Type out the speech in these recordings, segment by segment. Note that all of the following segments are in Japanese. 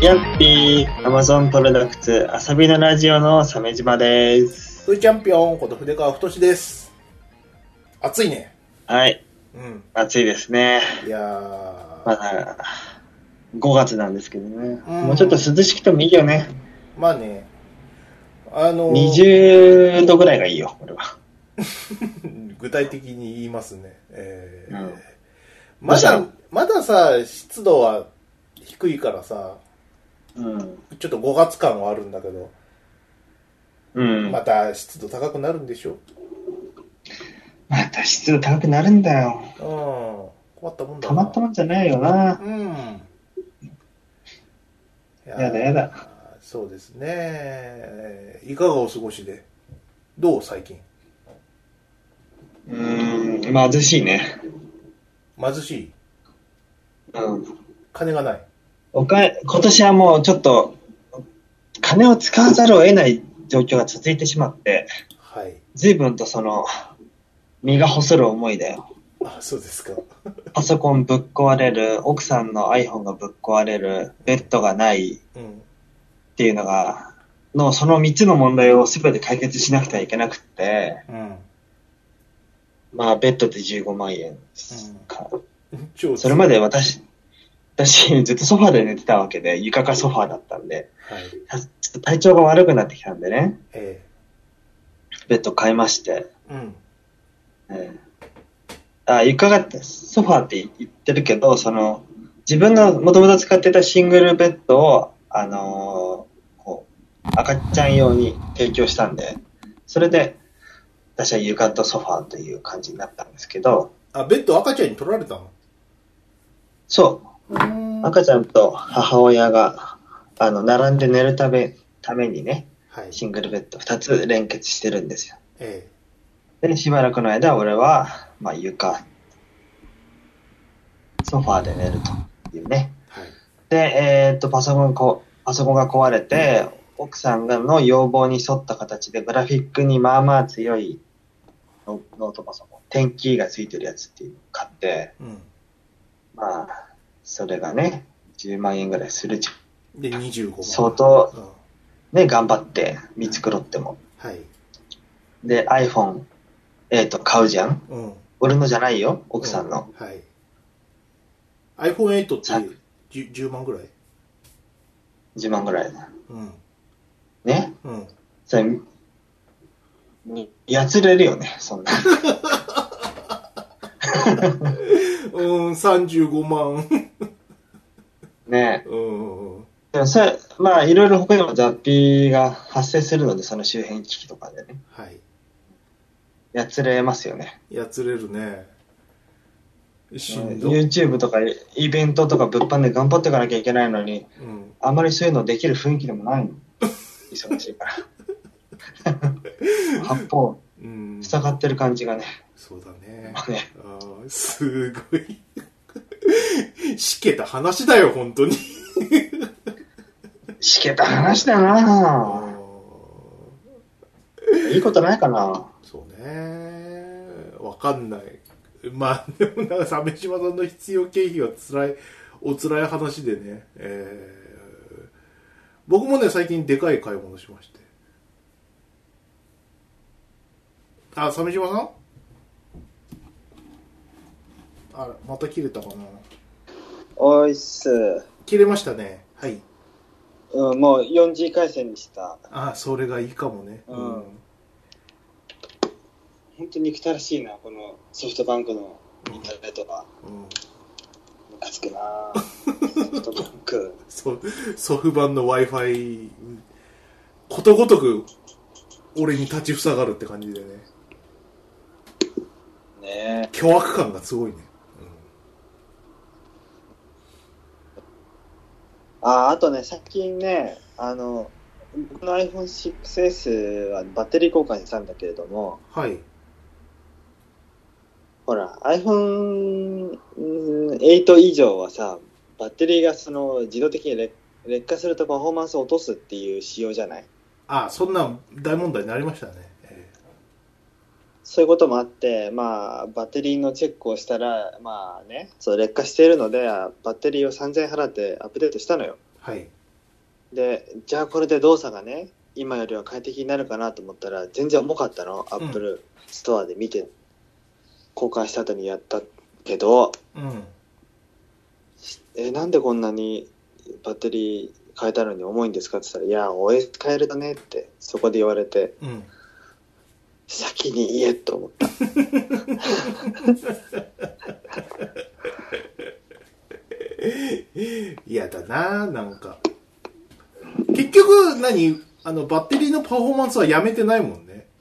やっぴー、アマゾンプロダクツ遊びのラジオの鮫島です。 フーチャンピオンこと筆川太です。暑いね。 はい、暑いですね。 いやまだ5月なんですけどね、もうちょっと涼しくてもいいよね。 まあね、 20度ぐらいがいいよ、俺は。 具体的に言いますね。 まださ、湿度は低いからさ、ちょっと5月感はあるんだけど、また湿度高くなるんでしょ。 また湿度高くなるんだよ。 困ったもんだな。 たまったもんじゃないよな。やだ。 そうですね。いかがお過ごしで。どう最近。 貧しいね。 貧しい。金がない。 今年はもうちょっと金を使わざるを得ない状況が続いてしまって、随分と身が細る思いだよ。 あ、そうですか。 パソコンぶっ壊れる、奥さんの iPhone がぶっ壊れる、ベッドがないっていうのが、その3つの問題を全て解決しなくてはいけなくって、まあベッドで15万円か。それまで私ずっとソファーで寝てたわけで、床かソファーだったんで、ちょっと体調が悪くなってきたんでね、ベッド買いまして、床がソファーって言ってるけど、自分のもともと使ってたシングルベッドを、赤ちゃん用に提供したんで、それで私は床とソファーという感じになったんですけど。 ベッド赤ちゃんに取られたの？ そう。赤ちゃんと母親が並んで寝るためにね、シングルベッド2つ連結してるんですよ。でしばらくの間俺は、床ソファーで寝るというね。で、パソコンが壊れて、奥さんの要望に沿った形でグラフィックにまあまあ強いノートパソコン、テンキーがついてるやつっていうのを買って、まあそれがね10万円ぐらいするじゃん。 で25万。 相当ね、頑張って見繕っても。で iPhone8 買うじゃん。俺のじゃないよ、奥さんの。 iPhone8 って10万ぐらい ？10万ぐらいだ。ね、それやつれるよね、そんな。 35万。 ねえ。でもそれ、まあいろいろ他にも雑費が発生するので、その周辺機器とかでね。やつれますよね。 やつれるね。 YouTube とかイベントとか物販で頑張っていかなきゃいけないのに、あんまりそういうのできる雰囲気でもないの。忙しいから。八方塞がってる感じがね。 そうだね。すごい。しけた話だよ、本当に。 しけた話だな。いいことないかな。 そうね。わかんない。まあ、でもなんか、鮫島さんの必要経費はお辛い話でね。僕もね、最近でかい買い物しまして。鮫島さん？また切れたかな。 おいっす。 切れましたね。はい。 もう 4G 回線にした。 それがいいかもね。 本当に憎たらしいな、このソフトバンクのインターネットが。ムカつくな。ソフトバンク。 ソフバンの Wi-Fi、ことごとく俺に立ちふさがるって感じでね。凶悪感がすごいね。 あとね、最近ね、僕の iPhone6S はバッテリー交換したんだけれども、ほら iPhone8 以上はさ、バッテリーが自動的に劣化するとパフォーマンスを落とすっていう仕様じゃない？ そんな大問題になりましたね。 そういうこともあって、まあ、バッテリーのチェックをしたら、まあね、劣化しているので、バッテリーを3000円払ってアップデートしたのよ。 で、じゃあこれで動作がね、今よりは快適になるかなと思ったら、全然重かったの。アップルストアで見て、交換した後にやったけど、なんでこんなにバッテリー変えたのに重いんですかって言ったら、いや、OS 変えるとねって、そこで言われて、先に言えと思った。 嫌だな、なんか。結局バッテリーのパフォーマンスはやめてないもんね。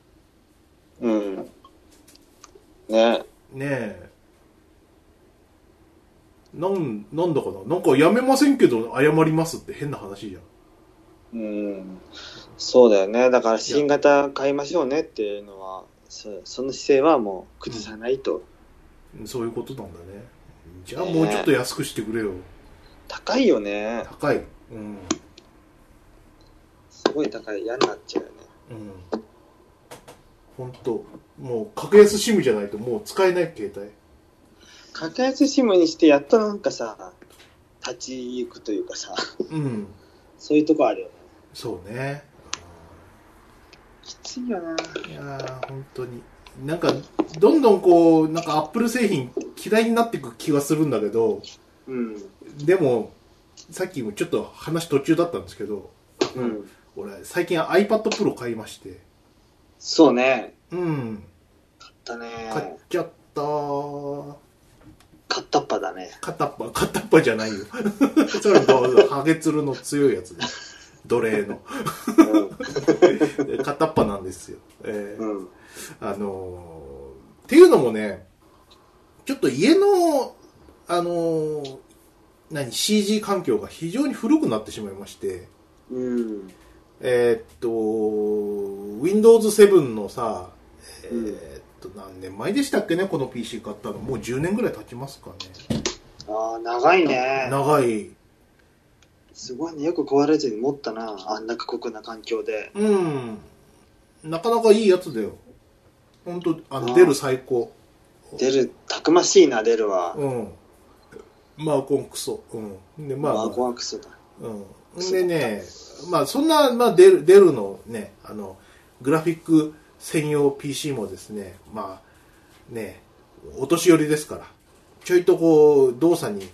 ねえ。なんだかな。なんかやめませんけど謝りますって変な話じゃん。 そうだよね。だから新型買いましょうねっていうのは、その姿勢はもう崩さないと。 そういうことなんだね。じゃあもうちょっと安くしてくれよ。 高いよね。 高い。 すごい高い。嫌になっちゃうよね。 ほんと。もう格安シムじゃないともう使えない携帯。 格安シムにしてやっとなんかさ、立ち行くというかさ、そういうとこあるよね。 そうね。 きついよな。 いやー、本当に。なんか、どんどんこう、なんかアップル製品嫌いになっていく気がするんだけど、でも、さっきもちょっと話途中だったんですけど、俺、最近 iPad Pro 買いまして。 そうね。 買ったね。 買っちゃったー。 片っ端だね。 片っ端じゃないよ。それはハゲツルの強いやつで。奴隷の。片っ端なんですよ。っていうのもね、ちょっと家の、CG 環境が非常に古くなってしまいまして、Windows 7のさ、何年前でしたっけね、この PC 買ったの。もう10年ぐらい経ちますかね。 ああ、長いね。 長い。 すごいね。よく壊れずに持ったな。あんな過酷な環境で。 なかなかいいやつだよ。ほんと、デル最高。 デル、たくましいな、デルは。 マーコンクソ。で、 マーコンクソだ。 でね、そんな、デルのね、グラフィック専用 PC もですね、お年寄りですから、ちょいとこう、動作に、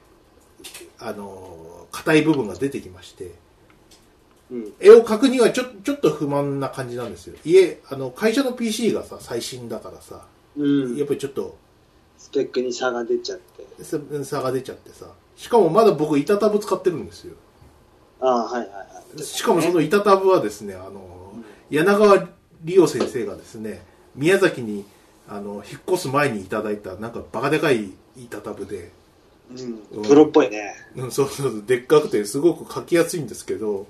硬い部分が出てきまして、絵を描くにはちょっと不満な感じなんですよ。会社の PC がさ、最新だからさ、やっぱりちょっと、 スペックに差が出ちゃって。 差が出ちゃってさ、しかもまだ僕、板タブ使ってるんですよ。しかもその板タブはですね、柳川理央先生がですね、宮崎に引っ越す前にいただいたなんかバカでかい板タブで、 プロっぽいね。 そうでっかくてすごく書きやすいんですけど、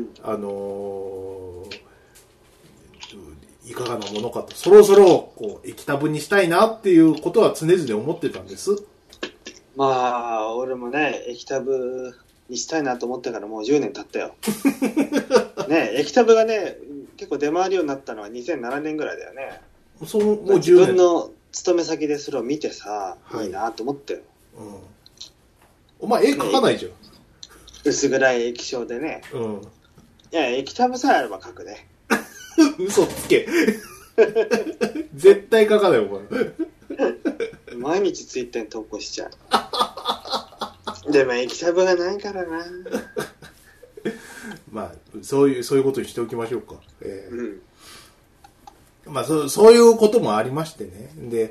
いかがなものかと、そろそろこう液タブにしたいなっていうことは常々思ってたんです。 俺もね、液タブにしたいなと思ってからもう10年経ったよ。ね、液タブがね、結構出回るようになったのは2007年ぐらいだよね。 もう10年。 自分の勤め先でそれを見てさ、いいなと思ってよ。 お前絵描かないじゃん。 薄暗い液晶でね。いや、液タブさえあれば描くね。 嘘つけ。絶対描かないお前。毎日ツイッターに投稿しちゃう。でも液タブがないからな。 そういうことにしておきましょうか。そういうこともありましてね。で、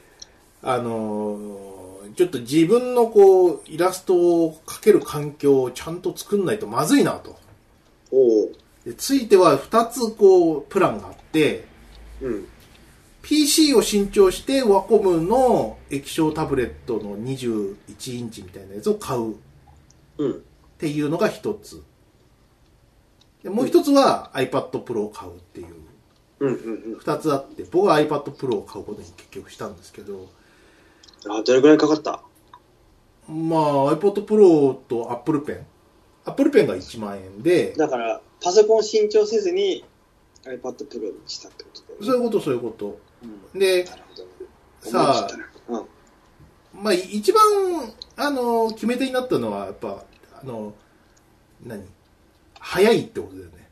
ちょっと自分のこうイラストを描ける環境をちゃんと作んないとまずいなと。でついては2つこうプランがあって、PC を新調してワコムの液晶タブレットの21インチみたいなやつを買うっていうのが一つ。でもう一つは iPad Pro を買うっていう二つあって、僕は iPad Pro を買うことに結局したんですけど。 どれくらいかかった？ iPad Pro と Apple Pen。Apple Pen が1万円で。 だからパソコン新調せずに iPad Pro にしたってことだよね。 そういうこと。で、さあ、一番決め手になったのはやっぱ早いってことだよね。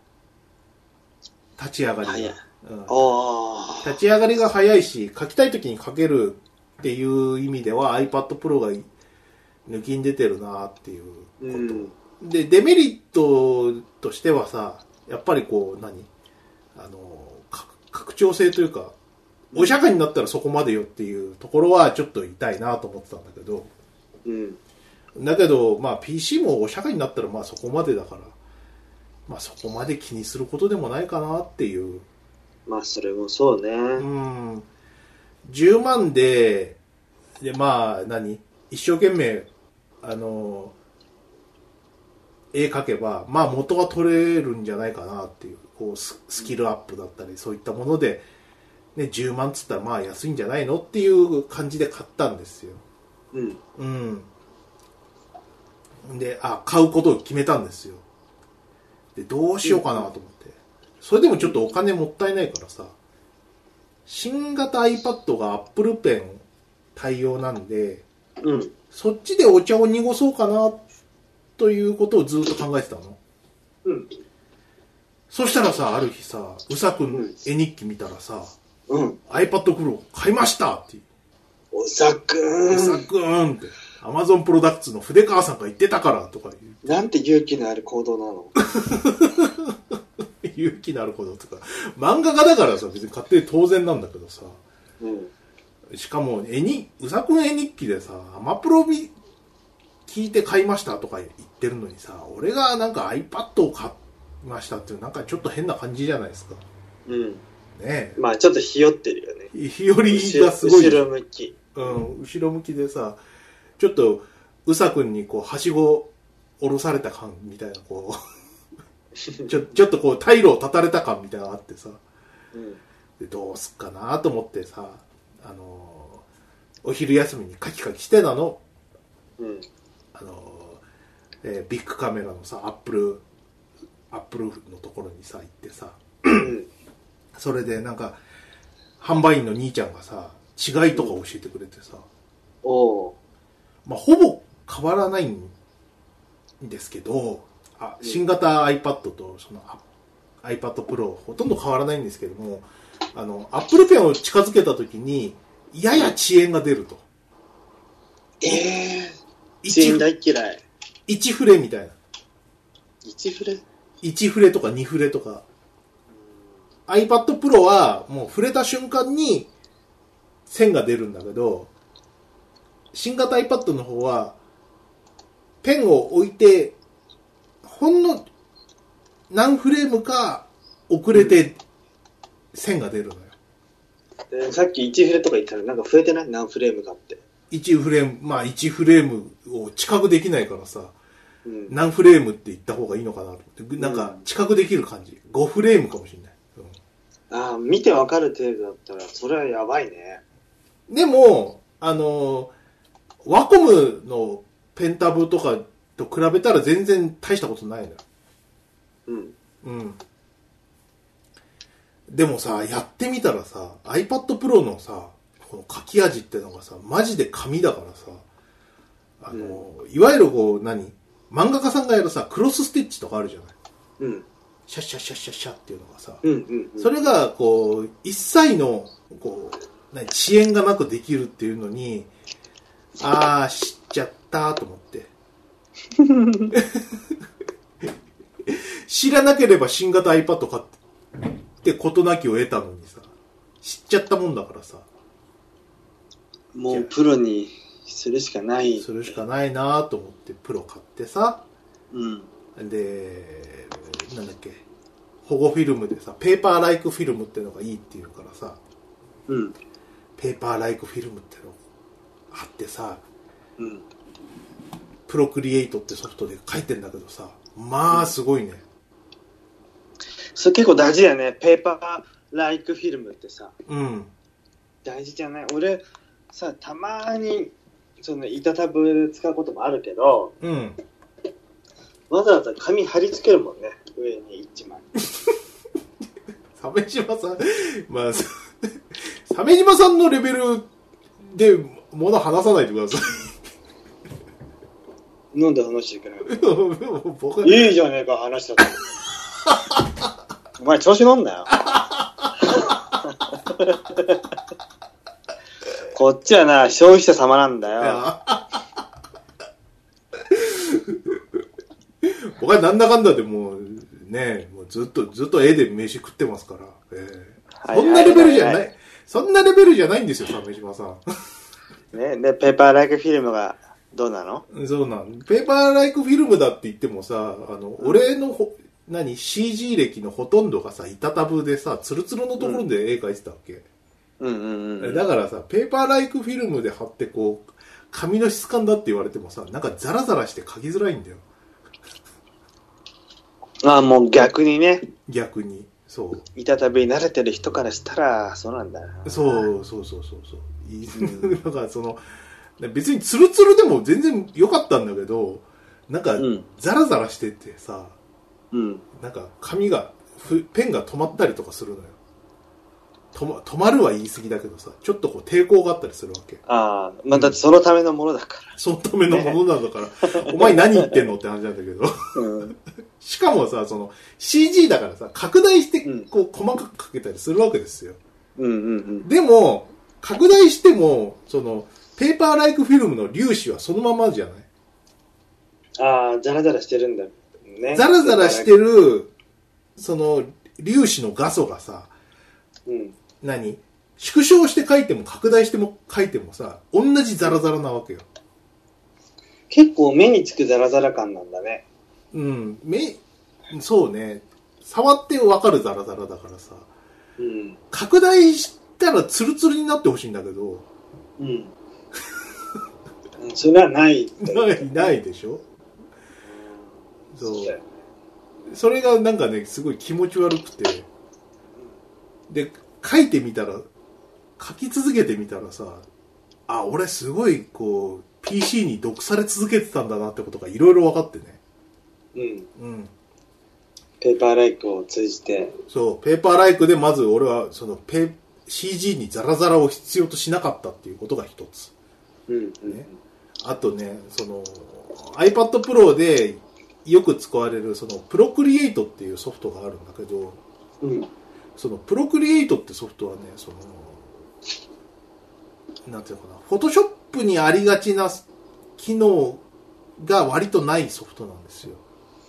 立ち上がりが。 早い。 立ち上がりが早いし、書きたい時に書けるっていう意味では iPad Pro が抜きに出てるなっていうこと。で、デメリットとしてはさ、やっぱりこう、拡張性というか、お釈迦になったらそこまでよっていうところはちょっと痛いなと思ってたんだけど、だけど、まあ PC もお釈迦になったらまあそこまでだから、まあそこまで気にすることでもないかなっていう。 まあそれもそうね。 10万で、まあ一生懸命、絵描けば、まあ元は取れるんじゃないかなっていう、こうスキルアップだったり、そういったもので、ね、10万っつったらまあ安いんじゃないのっていう感じで買ったんですよ。で、買うことを決めたんですよ。で、どうしようかなと思って。それでもちょっとお金もったいないからさ、新型 iPad が Apple Pen 対応なんで、そっちでお茶を濁そうかなということをずっと考えてたの。そしたらさ、ある日さ、うさくん絵日記見たらさ、iPad Pro 買いましたって。 うさくんって。Amazon プロダクツの筆川さんが言ってたからとか言う。 なんて勇気のある行動なの。 勇気のある行動とか。漫画家だからさ、別に買って当然なんだけどさ。しかも、うさくん絵日記でさ、アマプロ聞いて買いましたとか言ってるのにさ、俺がなんか iPad を買いましたってなんかちょっと変な感じじゃないですか。ねまあちょっとひよってるよね。 ひよりがすごい。 後ろ向き。 後ろ向きでさ、ちょっとうさくんにこうはしご下ろされた感みたいな、こうちょっとこう退路を断たれた感みたいなのがあってさ、でどうすっかなと思ってさ、お昼休みにカキカキしてたの。ビッグカメラのさ、アップルのところにさ行ってさ、それでなんか販売員の兄ちゃんがさ、違いとか教えてくれてさ、まあほぼ変わらないんですけど、新型 iPad とその iPad Pro ほとんど変わらないんですけども、Apple Pen を近づけた時にやや遅延が出ると。 遅延大嫌い。 1フレみたいな。 1 フレとか2フレとか。iPad Pro はもう触れた瞬間に線が出るんだけど、新型 iPad の方はペンを置いてほんの何フレームか遅れて線が出るのよ。さっき1フレとか言ったらなんか増えてない？何フレームかって。 1フレームを知覚できないからさ、何フレームって言った方がいいのかなと思って、なんか知覚できる感じ。5フレームかもしれない。 見てわかる程度だったらそれはやばいね。 でもワコムのペンタブとかと比べたら全然大したことないのよ。でもさ、やってみたらさ、iPad Pro のさ、この書き味ってのがさ、マジで紙だからさ、いわゆるこう漫画家さんがやるさ、クロスステッチとかあるじゃない。シャッシャッシャッシャッシャッっていうのがさ、それがこう一切のこう遅延がなくできるっていうのに、知っちゃったと思って知らなければ新型 iPad 買って事なきを得たのにさ、知っちゃったもんだからさ、 もうプロにするしかないなと思ってプロ買ってさ、でなんだっけ、保護フィルムでさ、ペーパーライクフィルムってのがいいっていうからさ、ペーパーライクフィルムってのあってさ、プロクリエイトってソフトで書いてんだけどさ、まあすごいね。 それ結構大事だよね、ペーパーライクフィルムってさ。大事じゃない？俺さ、たまにその板タブ使うこともあるけど、わざわざ紙貼り付けるもんね、上に1枚。 鮫島さん、まあ、鮫島さんのレベルで物話さないでください。 なんで話していけないのいいじゃねえか、話したと。お前調子乗んなよ。こっちはな、消費者様なんだよ。 僕はなんだかんだでもう、ね、もうずっと絵で飯食ってますから。そんなレベルじゃない、そんなレベルじゃないんですよ、鮫島さん。 ね、で、ペーパーライクフィルムがどうなの？ そうなん。ペーパーライクフィルムだって言ってもさ、俺のCG 歴のほとんどがさ、板タブでさ、ツルツルのところで絵描いてたわけ。だからさ、ペーパーライクフィルムで貼ってこう、紙の質感だって言われてもさ、なんかザラザラして描きづらいんだよ。 ああ、もう逆にね。 逆に。そう。 板タブに慣れてる人からしたら、そうなんだな。 そう。だから別にツルツルでも全然良かったんだけど、なんか、ザラザラしててさ、なんか紙が、ペンが止まったりとかするのよ。止まるは言い過ぎだけどさ、ちょっとこう抵抗があったりするわけ。 ああ、まあだってそのためのものだから。 そのためのものなんだから、お前何言ってんのって話なんだけど。しかもさ、CG だからさ、拡大して、こう、細かく描けたりするわけですよ。でも、拡大しても、ペーパーライクフィルムの粒子はそのままじゃない？ ああ、ザラザラしてるんだね。 ザラザラしてる、粒子の画素がさ、縮小して描いても拡大しても描いてもさ、同じザラザラなわけよ。 結構目につくザラザラ感なんだね。 そうね。触ってわかるザラザラだからさ。拡大したらツルツルになってほしいんだけど。それはない。 ないでしょ？そう。それがなんかね、すごい気持ち悪くて。で、書いてみたら、書き続けてみたらさ、あ、俺すごいこう、PC に毒され続けてたんだなってことがいろいろ分かってね。 ペーパーライクを通じて。 そう、ペーパーライクでまず俺はCG にザラザラを必要としなかったっていうことが一つ。あとね、iPad Pro でよく使われるプロクリエイトっていうソフトがあるんだけど、プロクリエイトってソフトはね、なんていうのかな、フォトショップにありがちな機能が割とないソフトなんですよ。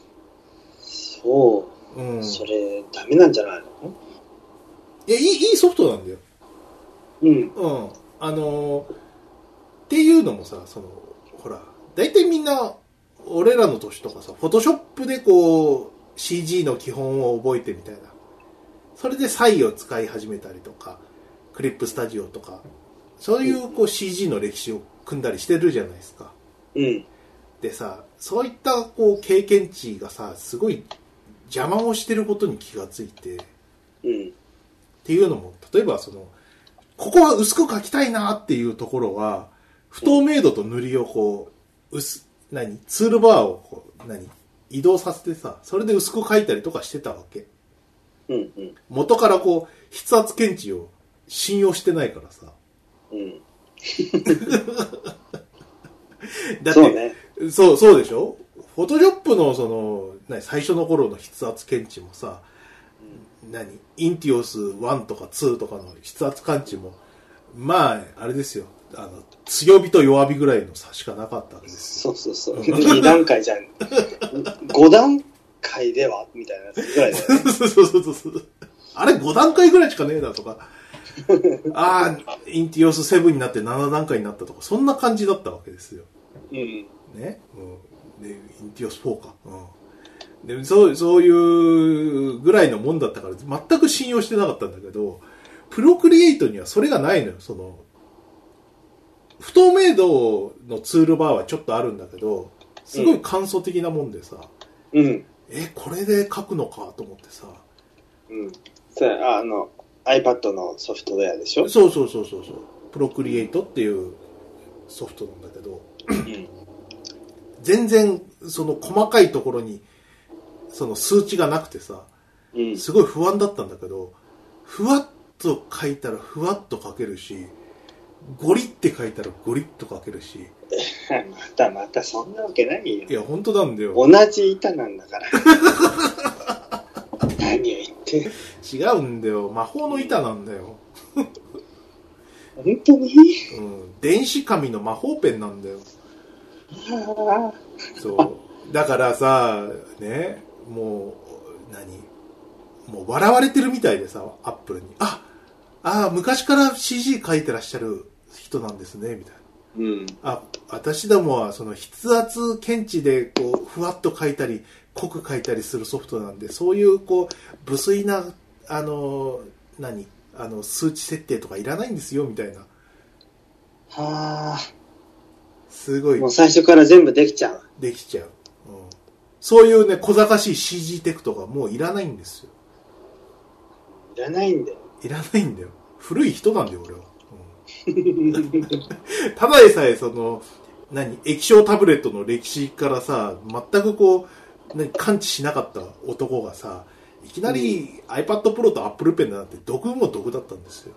そう。それ、ダメなんじゃないの？ いや、いいソフトなんだよ。っていうのもさ、ほら、大体みんな、俺らの年とかさ、フォトショップでこう、CG の基本を覚えてみたいな。それでサイを使い始めたりとか、クリップスタジオとか、そういうこう CG の歴史を組んだりしてるじゃないですか。でさ、そういったこう経験値がさ、すごい邪魔をしてることに気がついて、っていうのも、例えばここは薄く描きたいなっていうところは、不透明度と塗りをこう、ツールバーをこう、移動させてさ、それで薄く描いたりとかしてたわけ。元からこう、筆圧検知を信用してないからさ。だって、そうでしょ？フォトショップの最初の頃の筆圧検知もさ、インティオス1とか2とかの筆圧感知も、まあ、あれですよ。強火と弱火ぐらいの差しかなかったわけですよ。 そう。2段階じゃん。5段階ではみたいなやつぐらいだよね。 そう。あれ5段階ぐらいしかねえなとか。インティオス7になって7段階になったとか、そんな感じだったわけですよ。ね。で、インティオス4か。でそういうぐらいのもんだったから全く信用してなかったんだけど、プロクリエイトにはそれがないのよ。不透明度のツールバーはちょっとあるんだけど、すごい簡素的なもんでさ、これで書くのかと思ってさ。 それiPad のソフトウェアでしょ？ そう。プロクリエイトっていうソフトなんだけど、全然細かいところに数値がなくてさ、すごい不安だったんだけど、ふわっと書いたらふわっと書けるし、 ゴリって書いたらゴリッと書けるし。 またそんなわけないよ。 いや、本当なんだよ。 同じ板なんだから。何を言って。 違うんだよ。魔法の板なんだよ。 本当に？ うん。電子紙の魔法ペンなんだよ。そう。だからさ、ね、もう笑われてるみたいでさ、アップルに。昔から CG 書いてらっしゃる人なんですね、みたいな。 うん。 私どもはその筆圧検知でこうふわっと書いたり濃く書いたりするソフトなんで、そういうこう無粋な数値設定とかいらないんですよみたいな。 はあ。 すごい。 もう最初から全部できちゃう。 できちゃう。うん、そういうね小賢しい CG テクとかもういらないんですよ。 いらないんだよ。 いらないんだよ。古い人なんだよ俺は。ただでさえその液晶タブレットの歴史からさ全くこう感知しなかった男がさいきなり iPad Pro と Apple Pen なんて毒も毒だったんですよ。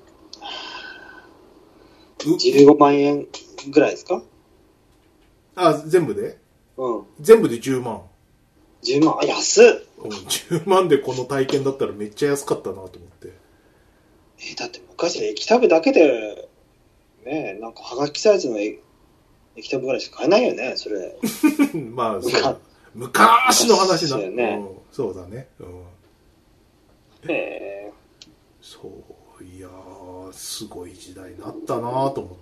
15万円ぐらいですか？ 全部で？ うん。 全部で10万。 10万、安っ。 10万でこの体験だったらめっちゃ安かったなと思って。 だって昔液タブだけでね、なんかハガキサイズの液タブぐらいしか買えないよね、それ。 まあそう昔の話だね、そうだね。そういやーすごい時代になったなと思って。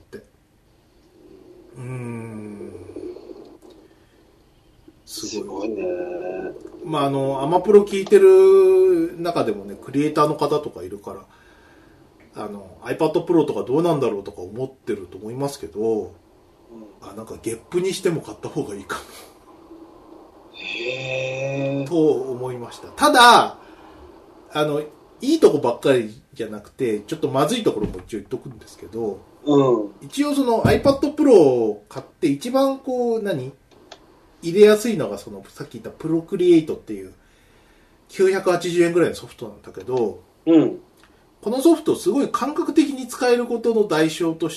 すごいね。まあアマプロ聞いてる中でもねクリエイターの方とかいるからiPad Pro とかどうなんだろうとか思ってると思いますけど、なんかゲップにしても買った方がいいかも。と思いました。ただいいとこばっかりじゃなくてちょっとまずいところも一応言っとくんですけど、一応その iPad Pro を買って一番こう入れやすいのがそのさっき言った Procreate っていう980円ぐらいのソフトなんだけど、このソフトすごい感覚的に使えることの代償として、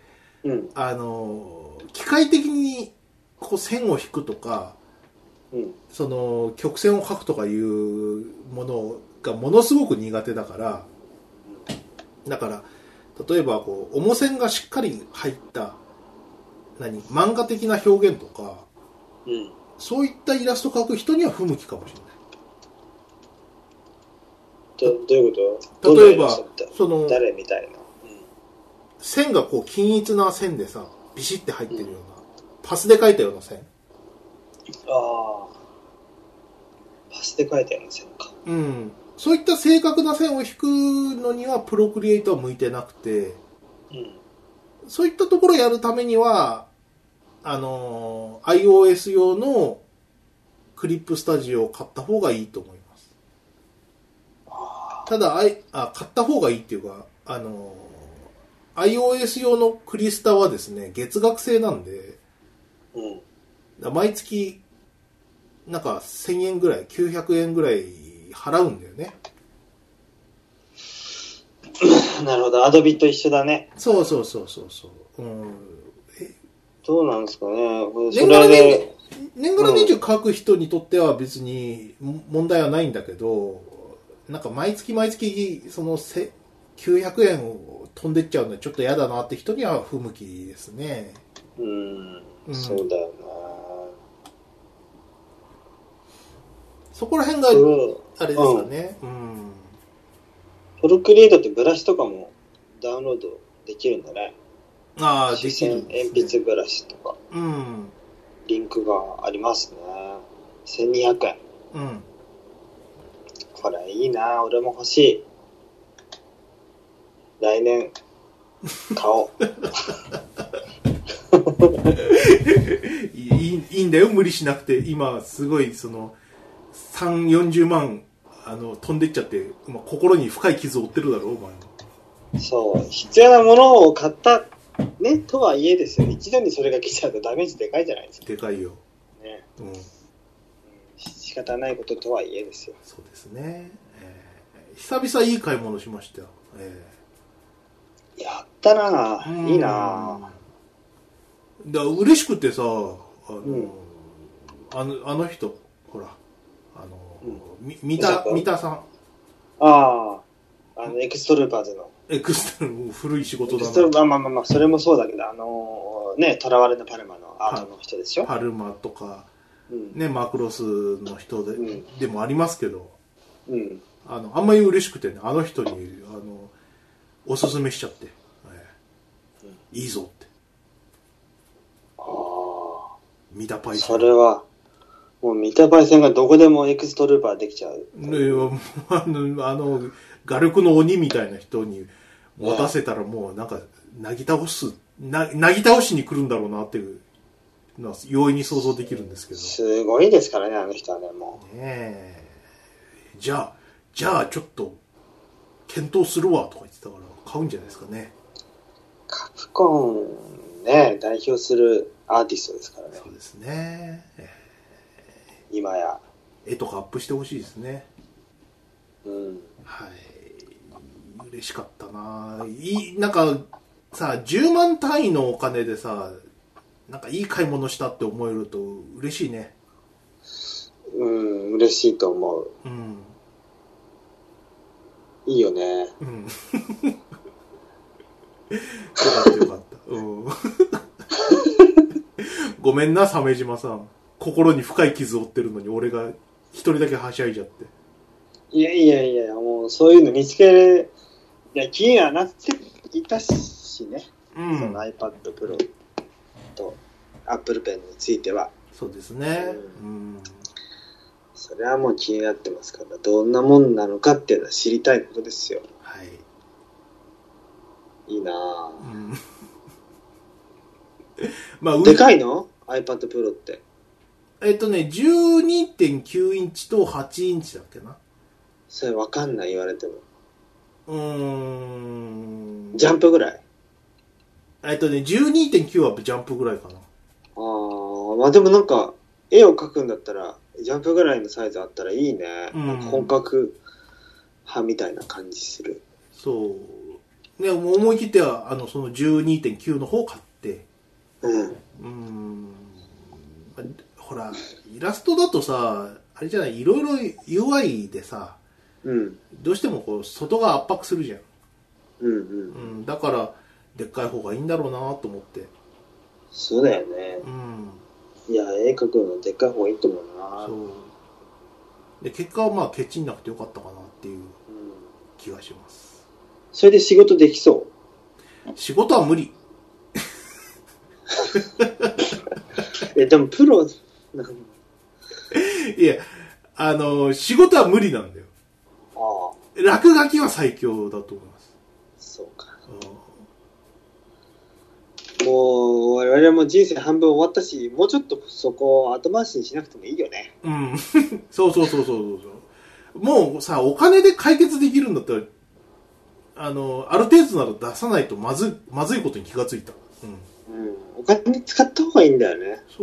機械的にこう線を引くとか、その曲線を描くとかいうものがものすごく苦手だから例えばこう重線がしっかり入った漫画的な表現とか、そういったイラスト描く人には不向きかもしれない。 どういうこと？ 例えばその誰みたいな、 線がこう均一な線でさビシッて入ってるような、パスで描いたような線。 パスで描いたような線か。 そういった正確な線を引くのにはプロクリエイトは向いてなくて、そういったところをやるためにはiOS 用のクリップスタジオを買った方がいいと思います。ただ買った方がいいっていうかiOS 用のクリスタはですね月額制なんで、毎月なんか1000円ぐらい900円ぐらい払うんだよね。 なるほど、アドビと一緒だね。 そう、 どうなんですかね。 年がら年中書く人にとっては別に問題はないんだけど、なんか毎月その900円を飛んでっちゃうのはちょっと嫌だなって人には不向きですね。 そうだよな。 そこら辺があれですかね。 プロクリエイトってブラシとかもダウンロードできるんだね。 できる、 鉛筆ブラシとか。リンクがありますね。1200円。これいいな、俺も欲しい。来年買おう。 いいんだよ、無理しなくて。今すごいその3、40万飛んでっちゃって、心に深い傷を負ってるだろう、お前は。 そう、必要なものを買ったねとはいえですよ。一度にそれが来ちゃうとダメージでかいじゃないですか。 でかいよ。 ね。仕方ないこととはいえですよ。 そうですね。久々いい買い物しましたよ。 やったなぁ。いいなぁ。だから嬉しくてさ、あの人、ほら、三田さん。 ああ、エクストルーパーズの。 エクストル、古い仕事だな。 エクストル、まあ、それもそうだけど、トラワレのパルマのアートの人でしょ。 パルマとか、ね、マクロスの人でもありますけど、あんまり嬉しくてね、あの人に、おすすめしちゃって、いいぞって。 ああ。 三田パイセン。 それは、もう三田パイセンがどこでもエクストルーパーできちゃう。 画力の鬼みたいな人に持たせたらもうなんか、なぎ倒しに来るんだろうなっていうのは容易に想像できるんですけど。 すごいですからね、あの人はね、もう。 ねえ。じゃあちょっと、検討するわとか言ってたから買うんじゃないですかね。 カプコンね、代表するアーティストですからね。 そうですね。 今や。 絵とかアップしてほしいですね。 はい。 嬉しかったな。なんかさ、10万単位のお金でさ、なんかいい買い物したって思えると嬉しいね。 嬉しいと思う。いいよね。よかった。ごめんな、鮫島さん。心に深い傷を負ってるのに俺が一人だけはしゃいじゃって。 いや、もうそういうの見つける、気にはなっていたしね。その iPad Pro と Apple Pen については。 そうですね。 それはもう気になってますから、どんなもんなのかっていうのは知りたいことですよ。 はい。 いいなぁ。 まあ、 でかいの ?iPad Pro って。 12.9 インチと8インチだっけな。 それわかんない、言われても。 ジャンプぐらい 12.9 はジャンプぐらいかな。 まあでもなんか、絵を描くんだったら、ジャンプぐらいのサイズあったらいいね。なんか本格派みたいな感じする。 そう。ね、思い切っては、その 12.9 の方を買って、ほら、イラストだとさ、あれじゃない、いろいろ UI でさ、どうしてもこう外が圧迫するじゃん。だから、でっかい方がいいんだろうなと思って。 そうだよね。いや、絵描くのでっかい方がいいと思うな。 そう。で、結果はまあ、ケチんなくてよかったかなっていう気がします。 それで仕事できそう？ 仕事は無理。 でもプロ、 いや、仕事は無理なんだよ。落書きは最強だと思います。 そうか。もう、我々も人生半分終わったし、もうちょっとそこを後回しにしなくてもいいよね。 そう。もうさ、お金で解決できるんだったら、ある程度なら出さないとまずいことに気がついた。 お金使った方がいいんだよね。 そう。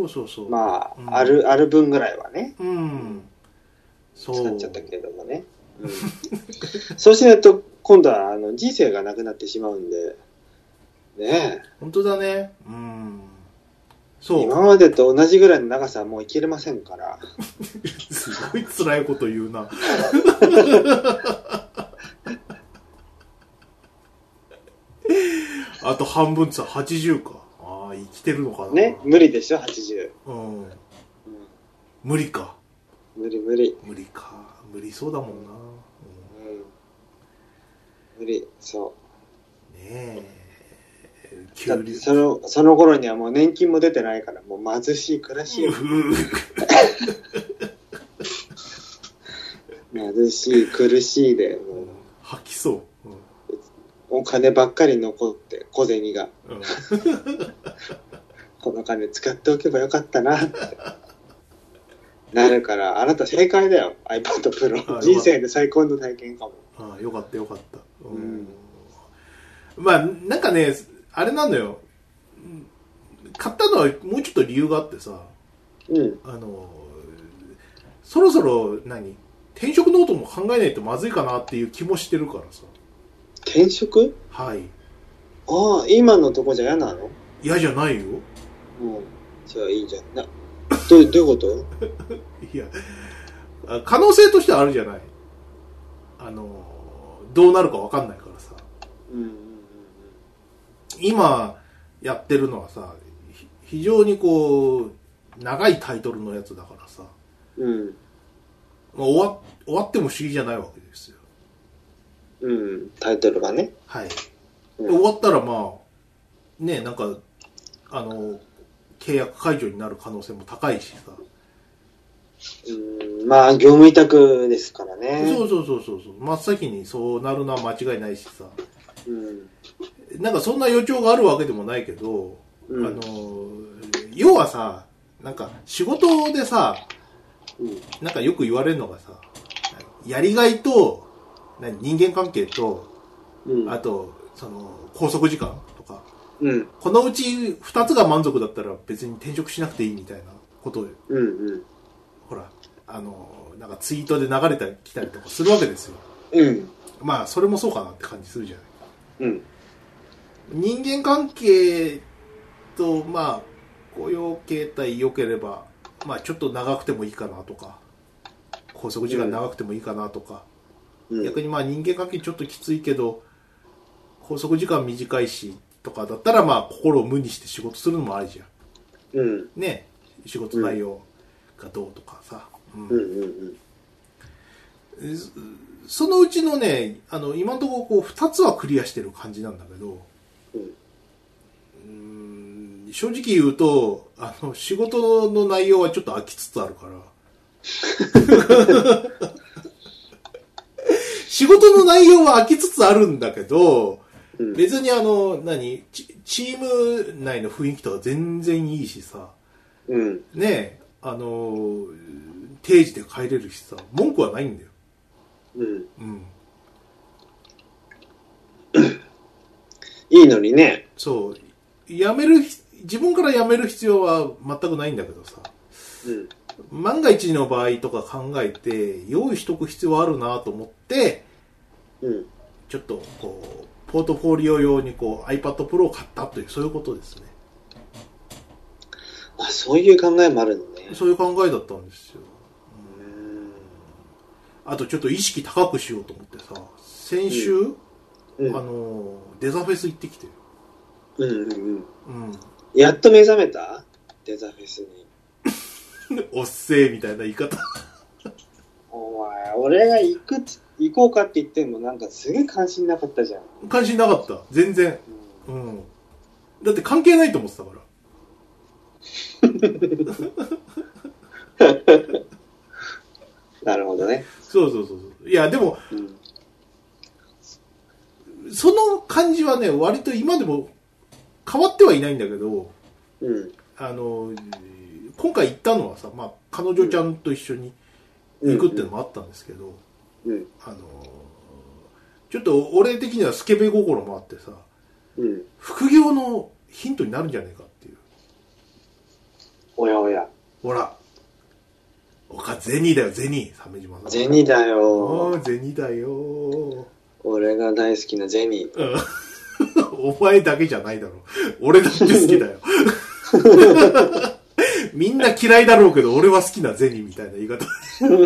まあ、ある分ぐらいはね。 使っちゃったけれどもね。そうしないと、今度は人生がなくなってしまうんで。ねえ。 本当だね。そう。 今までと同じぐらいの長さはもういけれませんから。 すごい辛いこと言うな。あと半分ってさ、80か。生きてるのかな。 ね、無理でしょ、80。 無理か。 無理。 無理か。無理そうだもんな。 無理、そう。 ねえ。 だってその頃にはもう年金も出てないから、もう貧しい暮らしよ。貧しい、苦しいで、もう。 吐きそう。 お金ばっかり残って、小銭が。この金使っておけばよかったなって。なるから、あなた正解だよ、iPad Pro。人生で最高の体験かも。 よかった。まあ、なんかね、あれなのよ。買ったのはもうちょっと理由があってさ、そろそろ転職ノートも考えないとまずいかなっていう気もしてるからさ。 転職？ はい。 ああ、今のとこじゃ嫌なの？ 嫌じゃないよ。うん。 じゃあいいじゃん。どういうこと？ いや、可能性としてはあるじゃない。どうなるか分かんないからさ。今やってるのはさ、非常にこう長いタイトルのやつだからさ、まあ、終わっても不思議じゃないわけですよ。 タイトルがね。 はい。終わったらまあね、なんか契約解除になる可能性も高いしさ。 まあ業務委託ですからね。 そう。真っ先にそうなるのは間違いないしさ。なんかそんな予兆があるわけでもないけど、要はさ、なんか仕事でさ、なんかよく言われるのがさ、やりがいと人間関係と、あとその拘束時間とか、このうち2つが満足だったら別に転職しなくていいみたいなことを、ほらなんかツイートで流れてきたりとかするわけですよ。まあそれもそうかなって感じするじゃない。人間関係とまあ雇用形態良ければ、まあちょっと長くてもいいかなとか、拘束時間長くてもいいかなとか、逆にまあ人間関係ちょっときついけど拘束時間短いしとかだったら、まあ心を無にして仕事するのもありじゃん。ね、仕事内容がどうとかさ。そのうちのね、今のところこう2つはクリアしてる感じなんだけど、正直言うと仕事の内容はちょっと飽きつつあるから仕事の内容は飽きつつあるんだけど、別にチーム内の雰囲気とか全然いいしさ、ねえ定時で帰れるしさ、文句はないんだよ。 いいのにね。 そう、自分から辞める必要は全くないんだけどさ、万が一の場合とか考えて用意しとく必要はあるなと思って、ちょっとこうポートフォリオ用にこう iPad Pro を買ったという、そういうことですね。 あ、そういう考えもあるのね。 そういう考えだったんですよ。あとちょっと意識高くしようと思ってさ、先週、デザフェス行ってきて。 やっと目覚めた？デザフェスに。 おっせーみたいな言い方。 お前、俺が行こうかって言ってもなんかすげえ関心なかったじゃん。 関心なかった。全然。だって関係ないと思ってたから。 なるほどね。 そう。いや、でも、その感じはね、割と今でも変わってはいないんだけど、今回行ったのはさ、まあ、彼女ちゃんと一緒に行くっていうのもあったんですけど、ちょっと俺的にはスケベ心もあってさ、副業のヒントになるんじゃねえかっていう。 おやおや。 ほら。ゼニーだよ、ゼニー。鮫島さん。 ゼニーだよ。 ゼニーだよ。 俺が大好きなゼニー。 お前だけじゃないだろ。俺だって好きだよ。みんな嫌いだろうけど、俺は好きなゼニーみたいな言い方。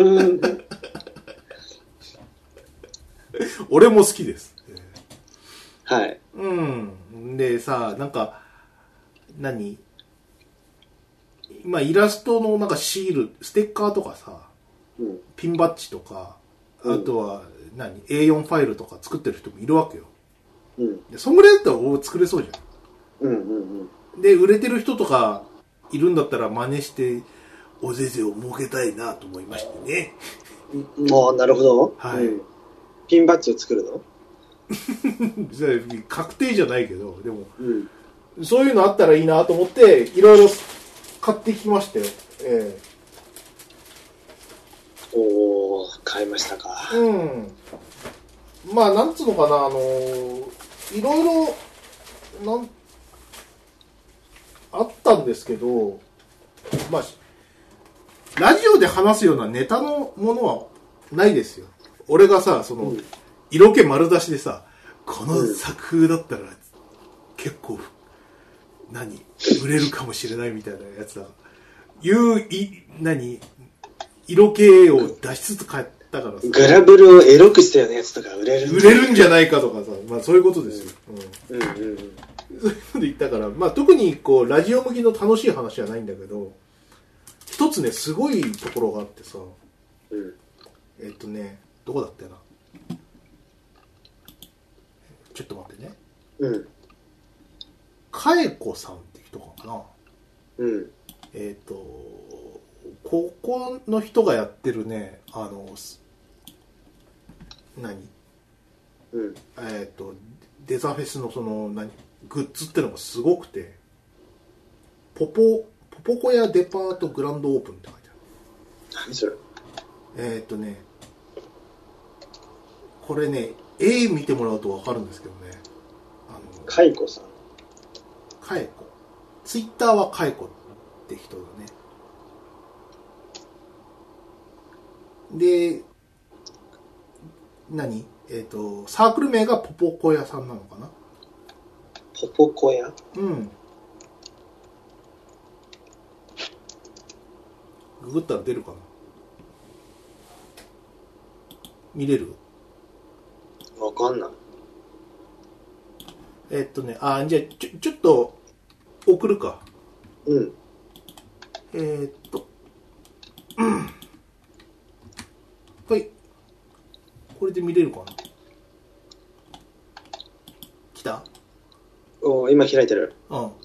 俺も好きです。 はい。 でさ、なんか、今イラストのなんかシール、ステッカーとかさ、ピンバッジとか、あとはA4 ファイルとか作ってる人もいるわけよ。そんぐらいだったら俺作れそうじゃん。で、売れてる人とかいるんだったら真似しておぜぜを設けたいなと思いましてね。 なるほど。 はい。 ピンバッジを作るの？ 確定じゃないけど、でも、そういうのあったらいいなと思っていろいろ買ってきましたよ。 買いましたか。 まあなんつうのかな、いろいろあったんですけど、まあラジオで話すようなネタのものはないですよ。俺がさ、色気丸出しでさ、この作風だったら結構売れるかもしれないみたいなやつだ。色気を出しつつ帰ったからさ。 グラブルをエロくしたようなやつとか売れるんじゃないかとかさ、まあそういうことですよ。そういうこと言ったから、まあ特にこうラジオ向きの楽しい話はないんだけど、一つねすごいところがあってさ、どこだったよな。ちょっと待ってね。かえこさんって人かな。ここの人がやってるね、デザフェスのそのグッズってのがすごくて、ポポコヤデパートグランドオープンって書いてある。 何それ？ これね、絵見てもらうと分かるんですけどね。 かいこさん。 かえこ。ツイッターはかえこって人だね。で、サークル名がポポコヤさんなのかな？ ポポコヤ？ ググったら出るかな？見れる？ わかんない。 じゃあちょっと送るか。はい。これで見れるかな？来た？ 今開いてる。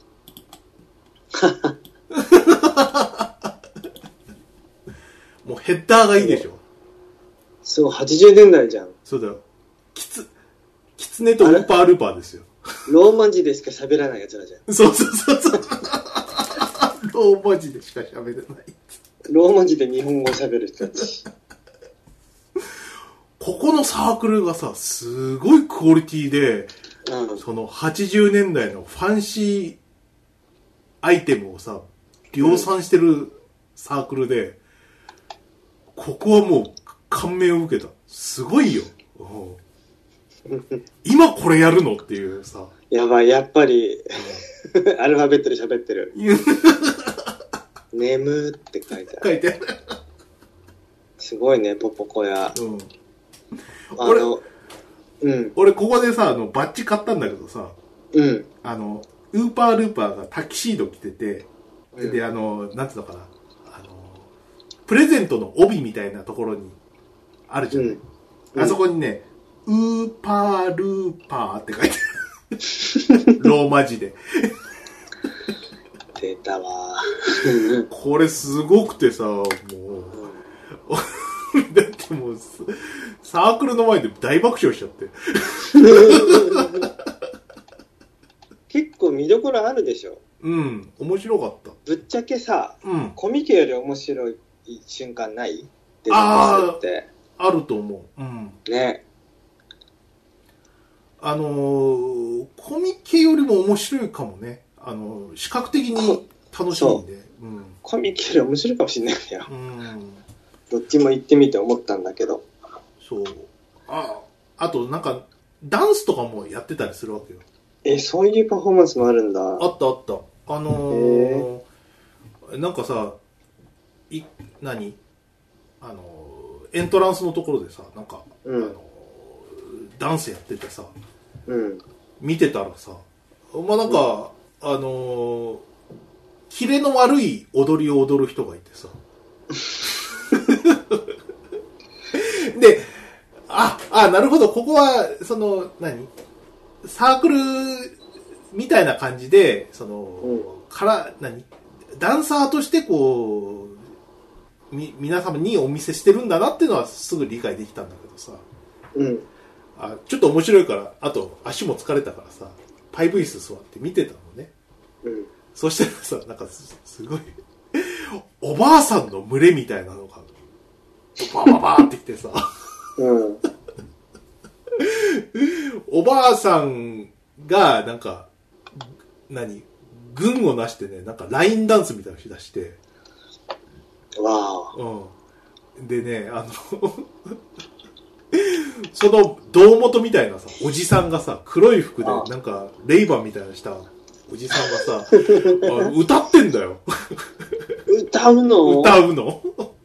もうヘッダーがいいでしょ。 そう、80年代じゃん。 そうだよ。キツネとウーパールーパーですよ。 ローマ字でしか喋らないやつらじゃん。 そう。ローマ字でしか喋れない。 ローマ字で日本語を喋る人たち。 ここのサークルがさ、すごいクオリティで、その80年代のファンシーアイテムをさ、量産してるサークルで、ここはもう感銘を受けた。すごいよ。今これやるのっていうさ。 やばい、やっぱり、アルファベットで喋ってる。眠ーって書いてある。すごいね、ポポコヤ。 俺ここでさ、バッジ買ったんだけどさ、ウーパールーパーがタキシード着てて、で、なんつうのかな、プレゼントの帯みたいなところにあるじゃん。あそこにね、ウーパールーパーって書いてある。ローマ字で。 出たわ。 これすごくてさ、もう、だってもう、サークルの前で大爆笑しちゃって。 結構見どころあるでしょ。 面白かった。 ぶっちゃけさ、コミケより面白い瞬間ない？ あると思う。 ね。 コミケよりも面白いかもね。視覚的に楽しいんで。 コミケより面白いかもしれないんだよ。どっちも行ってみて思ったんだけど。 そう。あとなんか、ダンスとかもやってたりするわけよ。 そういうパフォーマンスもあるんだ。 あった。なんかさ、エントランスのところでさ、なんか、ダンスやっててさ、見てたらさ、まあなんか、キレの悪い踊りを踊る人がいてさ。で、なるほど、ここは、サークルみたいな感じで、ダンサーとしてこう、皆様にお見せしてるんだなっていうのはすぐ理解できたんだけどさ。ちょっと面白いから、あと足も疲れたからさ、パイプ椅子座って見てたのね。そしたらさ、なんかすごい、おばあさんの群れみたいなのが、バババーってきてさ、おばあさんが、なんか、群をなしてね、なんかラインダンスみたいなのしだして、でね、 その胴元みたいなさ、おじさんがさ、黒い服で、なんか、レイバンみたいなのしたおじさんがさ、歌ってんだよ。 歌うの？ 歌うの。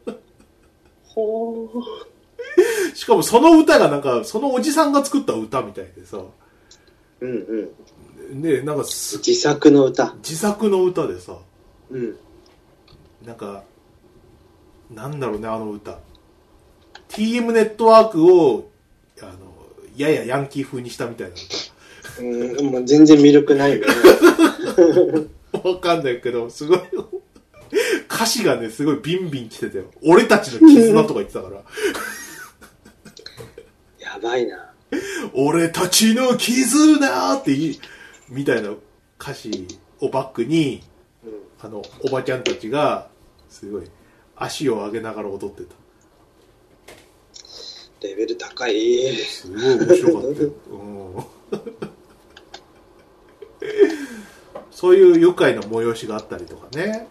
ほー。 しかもその歌がなんか、そのおじさんが作った歌みたいでさ。 うんうん。 で、なんか自作の歌。 自作の歌でさ。 うん。 なんか、なんだろうね、あの歌。TM ネットワークを、ややヤンキー風にしたみたいな歌。もう全然魅力ないよね。 わかんないけど、すごい。歌詞がね、すごいビンビン来てたよ。俺たちの絆とか言ってたから。 やばいな。 俺たちの絆ってみたいな歌詞をバックに、おばちゃんたちが、すごい、足を上げながら踊ってた。 レベル高い。 すごい面白かったよ。そういう愉快な催しがあったりとかね。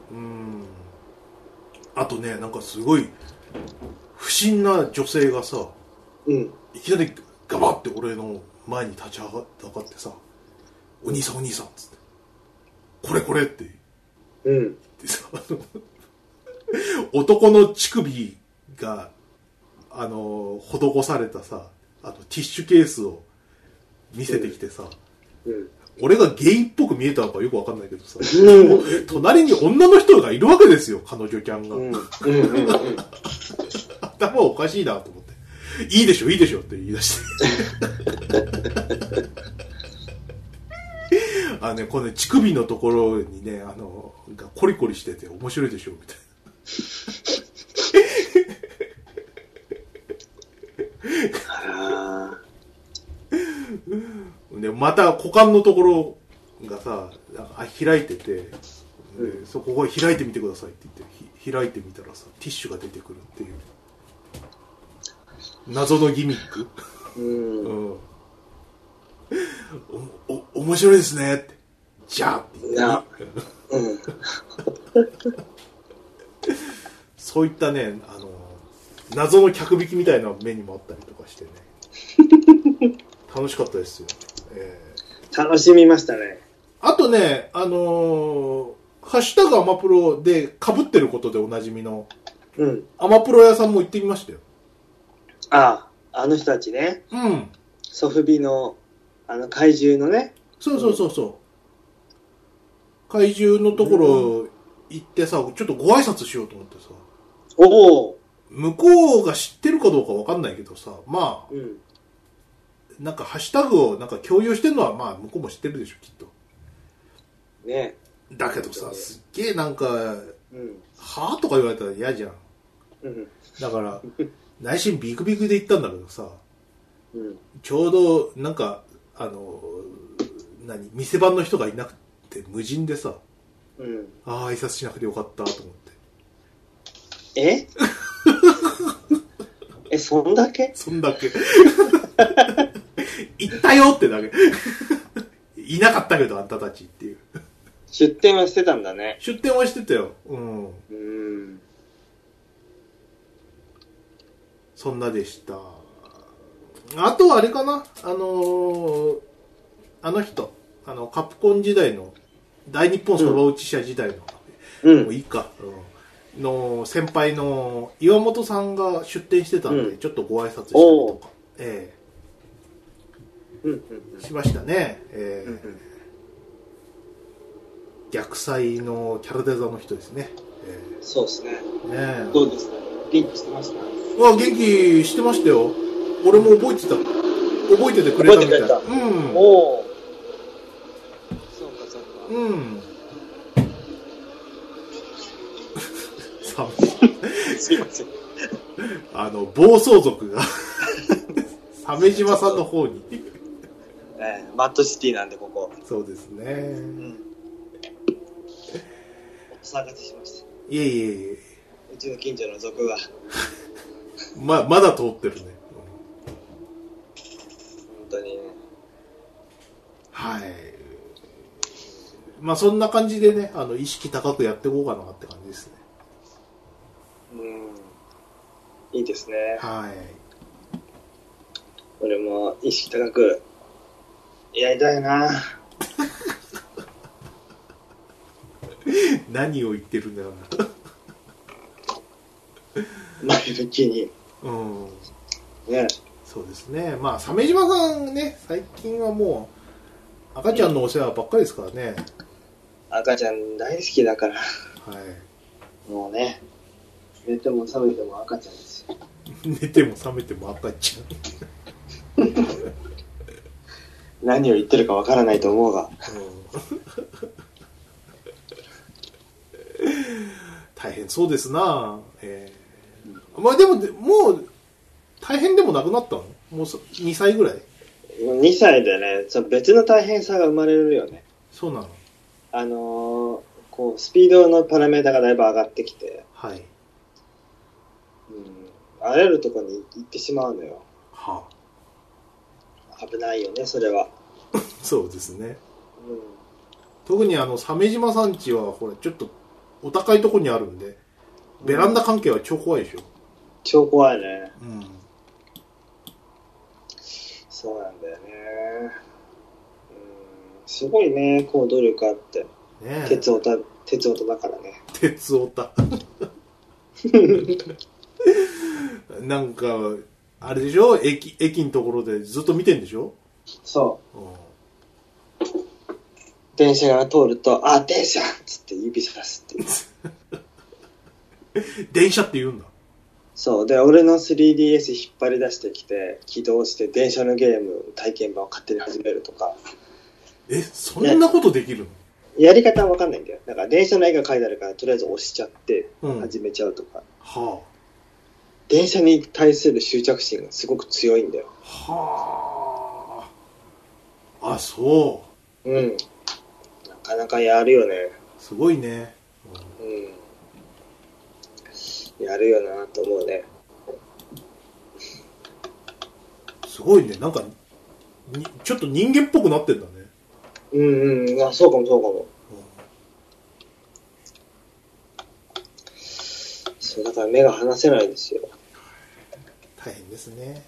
あとね、なんかすごい不審な女性がさ、いきなりガバって俺の前に立ち上がってさ、お兄さんお兄さんっつって、これこれって言ってさ、男の乳首が施されたさ、ティッシュケースを見せてきてさ、俺がゲイっぽく見えたのかよくわかんないけどさ、隣に女の人がいるわけですよ、彼女ちゃんが。頭おかしいなと思って、いいでしょいいでしょって言い出してね、この乳首のところにね、がコリコリしてて面白いでしょみたいな。でまた股間のところがさ、開いてて、そこを開いてみてくださいって言って開いてみたらさ、ティッシュが出てくるっていう謎のギミック。面白いですねってじゃあって言って、そういったね、謎の客引きみたいな目にもあったりとかしてね楽しかったですよ。 楽しみましたね。 あとね、ハッシュタグアマプロで被ってることでおなじみの、アマプロ屋さんも行ってみましたよ。 あの人たちね。ソフビの、怪獣のね。 そう。怪獣のところ行ってさ、ちょっとご挨拶しようと思ってさ。向こうが知ってるかどうかわかんないけどさ、まあ、なんかハッシュタグをなんか共有してるのはまあ向こうも知ってるでしょ、きっと。 ね。 だけどさ、すっげえなんか、はぁとか言われたら嫌じゃん。だから、内心ビクビクで行ったんだけどさ、ちょうどなんか、店番の人がいなくて無人でさ、挨拶しなくてよかったと思って。 そんだけそんだけ。行ったよってだけ。いなかったけどあんたたちっていう。 出店はしてたんだね。 出店はしてたよ。そんなでした。あとはあれかな、あの人、カプコン時代の大日本そば打ち社時代の、もういいか、の先輩の岩本さんが出店してたんで、ちょっとご挨拶したりとか、しましたね。逆祭のキャラデザの人ですね。 そうですね。どうですか、元気してました？ 元気してましたよ。俺も覚えてた。覚えててくれたみたい。そうかそうか。すいません。 暴走族が鮫島さんの方にマッドシティなんでここ。 そうですね。 お騒がせしました。 いえ。 うちの近所の族がまだ通ってるね。 本当にね。はい。 まあそんな感じでね、意識高くやっていこうかなって感じですね。 いいですね。 はい。 俺も意識高くやりたいな。 何を言ってるんだろうな。 前向きに。 うん。 ね。 そうですね。まあ、鮫島さんね、最近はもう、赤ちゃんのお世話ばっかりですからね。 赤ちゃん大好きだから。はい。 もうね、寝ても覚めても赤ちゃんですよ。 寝ても覚めても赤ちゃん。 何を言ってるかわからないと思うが。 大変そうですな。まあでも、もう、大変でもなくなったの？もう2歳ぐらい ？2歳でね、別の大変さが生まれるよね。 そうなの？こう、スピードのパラメータがだいぶ上がってきて。 はい。 あらゆるところに行ってしまうのよ。 はあ。危ないよね、それは。 そうですね。特に鮫島さん家は、ほら、ちょっと、お高いとこにあるんで、ベランダ関係は超怖いでしょ。 超怖いね。そうなんだよね。すごいね、行動力あって。ね、鉄オタだからね。 鉄オタ。なんか、あれでしょ？駅のところでずっと見てんでしょ？ そう。電車が通ると、あ、電車っつって指さすっていう。 電車って言うんだ。 そう。で、俺の 3DS 引っ張り出してきて、起動して電車のゲーム体験版を勝手に始めるとか。 そんなことできるの？ やり方は分かんないんだよ。だから電車の絵が描いてあるから、とりあえず押しちゃって、始めちゃうとか。 はあ。 電車に対する執着心がすごく強いんだよ。 はあ。あ、そう。 なかなかやるよね。 すごいね。 やるよなと思うね。 すごいね。なんか、ちょっと人間っぽくなってんだね。 あ、そうかもそうかも。そう、だから目が離せないんですよ。 大変ですね。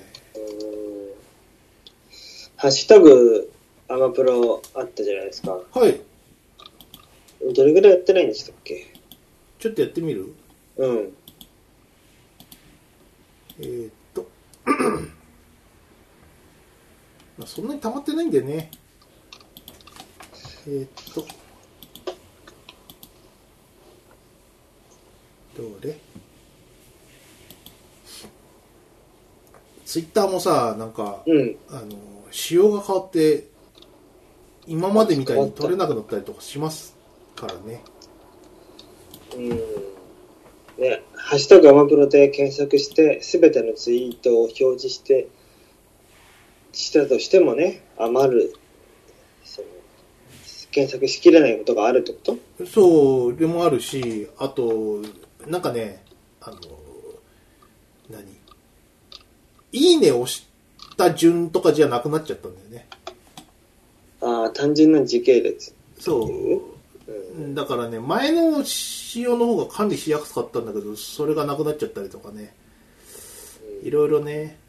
ハッシュタグアマプロあったじゃないですか。 はい。 どれぐらいやってないんでしたっけ？ ちょっとやってみる？まあそんなに溜まってないんだよね。どれ？ツイッターもさ、なんか、仕様が変わって、今までみたいに撮れなくなったりとかしますからね。 ね、ハッシュタグアマプロで検索して、すべてのツイートを表示したとしてもね、余る、検索しきれないことがあるってこと？ そう、でもあるし、あと、なんかね、いいねを押した順とかじゃなくなっちゃったんだよね。 ああ、単純な時系列。 そう。だからね、前の仕様の方が管理しやすかったんだけど、それがなくなっちゃったりとかね。いろいろね。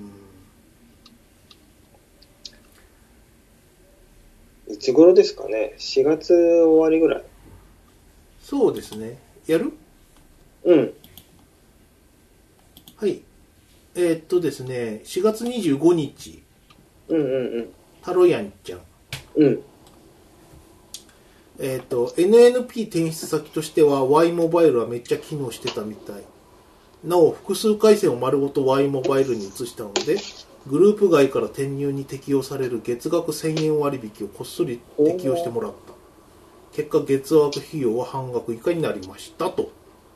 いつ頃ですかね。4月終わりぐらい。 そうですね。やる？はい。ですね、4月25日。タロヤンちゃん。NNP 転出先としては Y モバイルはめっちゃ機能してたみたい。なお、複数回線を丸ごと Y モバイルに移したので、グループ外から転入に適用される月額1000円割引をこっそり適用してもらった。結果、月額費用は半額以下になりましたと。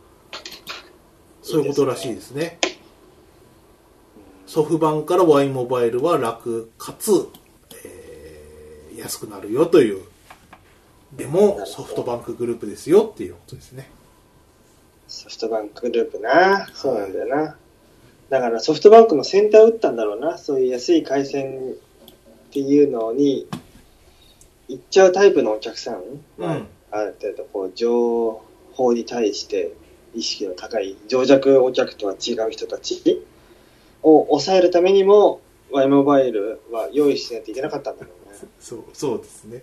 そういうことらしいですね。ソフバンから Y モバイルは楽かつ、安くなるよという。でもソフトバンクグループですよっていうことですね。 ソフトバンクグループな。そうなんだよな。だからソフトバンクも先手を打ったんだろうな。そういう安い回線っていうのに行っちゃうタイプのお客さん、ある程度こう情報に対して意識の高い情弱お客とは違う人たちを抑えるためにも Y モバイルは用意しないといけなかったんだろうね。 そうですね。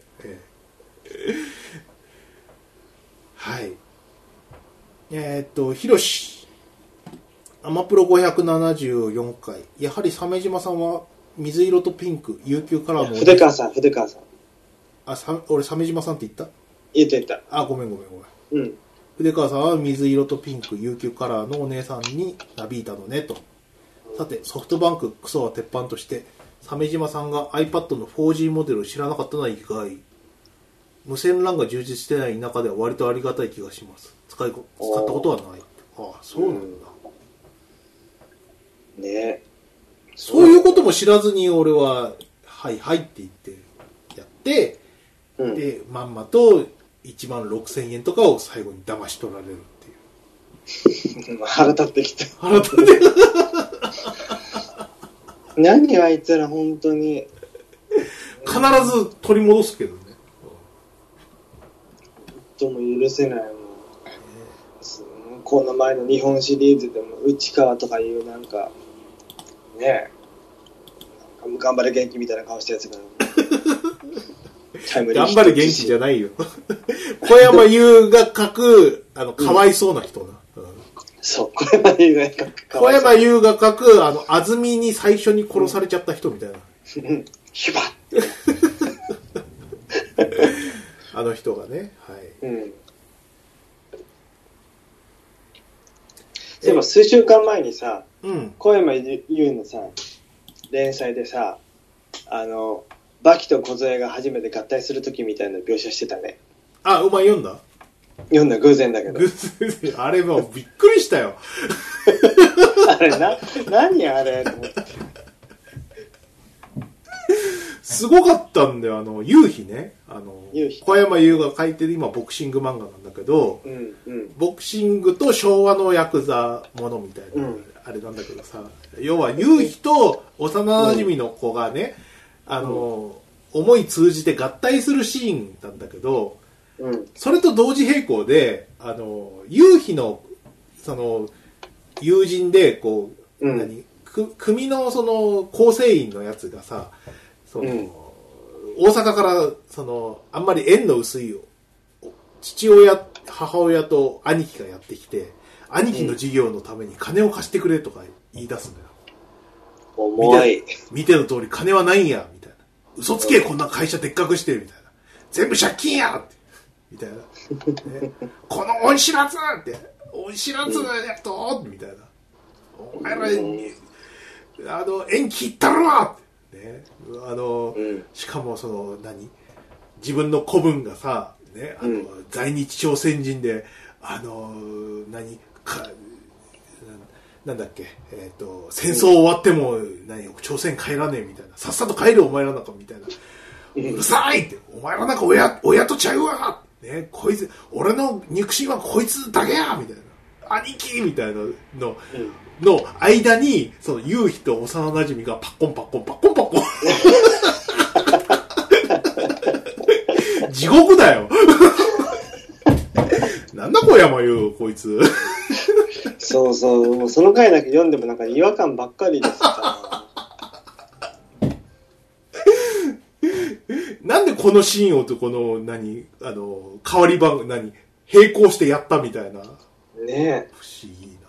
はい。ひろし。アマプロ574回。やはり鮫島さんは水色とピンク、悠久カラーの。 筆川さん。 俺鮫島さんって言った？ 言った。 あ、ごめん。うん。筆川さんは水色とピンク、悠久カラーのお姉さんになびいたのね、と。さて、ソフトバンククソは鉄板として、鮫島さんが iPad の 4G モデルを知らなかったのは意外。無線 LAN が充実してない中では割とありがたい気がします。使ったことはない。ああ、そうなんだ。 ね。 そういうことも知らずに俺は、はいはいって言ってやって、で、まんまと16,000円とかを最後に騙し取られるっていう。 腹立ってきた。 腹立って何あいつら本当に。 必ず取り戻すけどね。 とも許せないもん。この前の日本シリーズでも内川とかいうなんかねえ頑張れ元気みたいな顔したやつが頑張れ元気じゃないよ。小山優が書くかわいそうな人な。 そう小山優が書く小山優が書く安住に最初に殺されちゃった人みたいな。 シュバッあの人がね、はい。 でも数週間前にさ、小山優のさ連載でさバキと梢が初めて合体する時みたいな描写してたね。 あ、お前読んだ偶然だけど。 あれもうびっくりしたよ。 あれ何あれと思って。 すごかったんだよ、夕日ね。小山優が書いてる今ボクシング漫画なんだけど、ボクシングと昭和のヤクザものみたいな、あれなんだけどさ、要は夕日と幼馴染の子がね、思い通じて合体するシーンなんだけど、それと同時並行で、夕日の、友人で、こう、組の構成員のやつがさ、大阪からあんまり縁の薄い父親母親と兄貴がやってきて、兄貴の事業のために金を貸してくれとか言い出すんだよ。 重い。 見ての通り金はないんやみたいな。嘘つけこんな会社でっかくしてみたいな。全部借金やってみたいな、ね、この恩知らずって恩知らずやとみたいな。お前ら縁切ったろわってね、しかも自分の子分がさ、ね、在日朝鮮人でなんだっけ、戦争終わっても朝鮮帰らねえみたいな、さっさと帰るお前らなんかみたいな、うるさいってお前らなんか親とちゃうわ、ね、こいつ俺の肉親はこいつだけやみたいな、兄貴みたいなの間に夕日と幼馴染がパッコンパッコンパッコンパッコン地獄だよ。なんだ小山優こいつ。 そうもうその回だけ読んでもなんか違和感ばっかりですから。 なんでこのシーンをとこの代わり番並行してやったみたいな。 ねえ。 不思議な。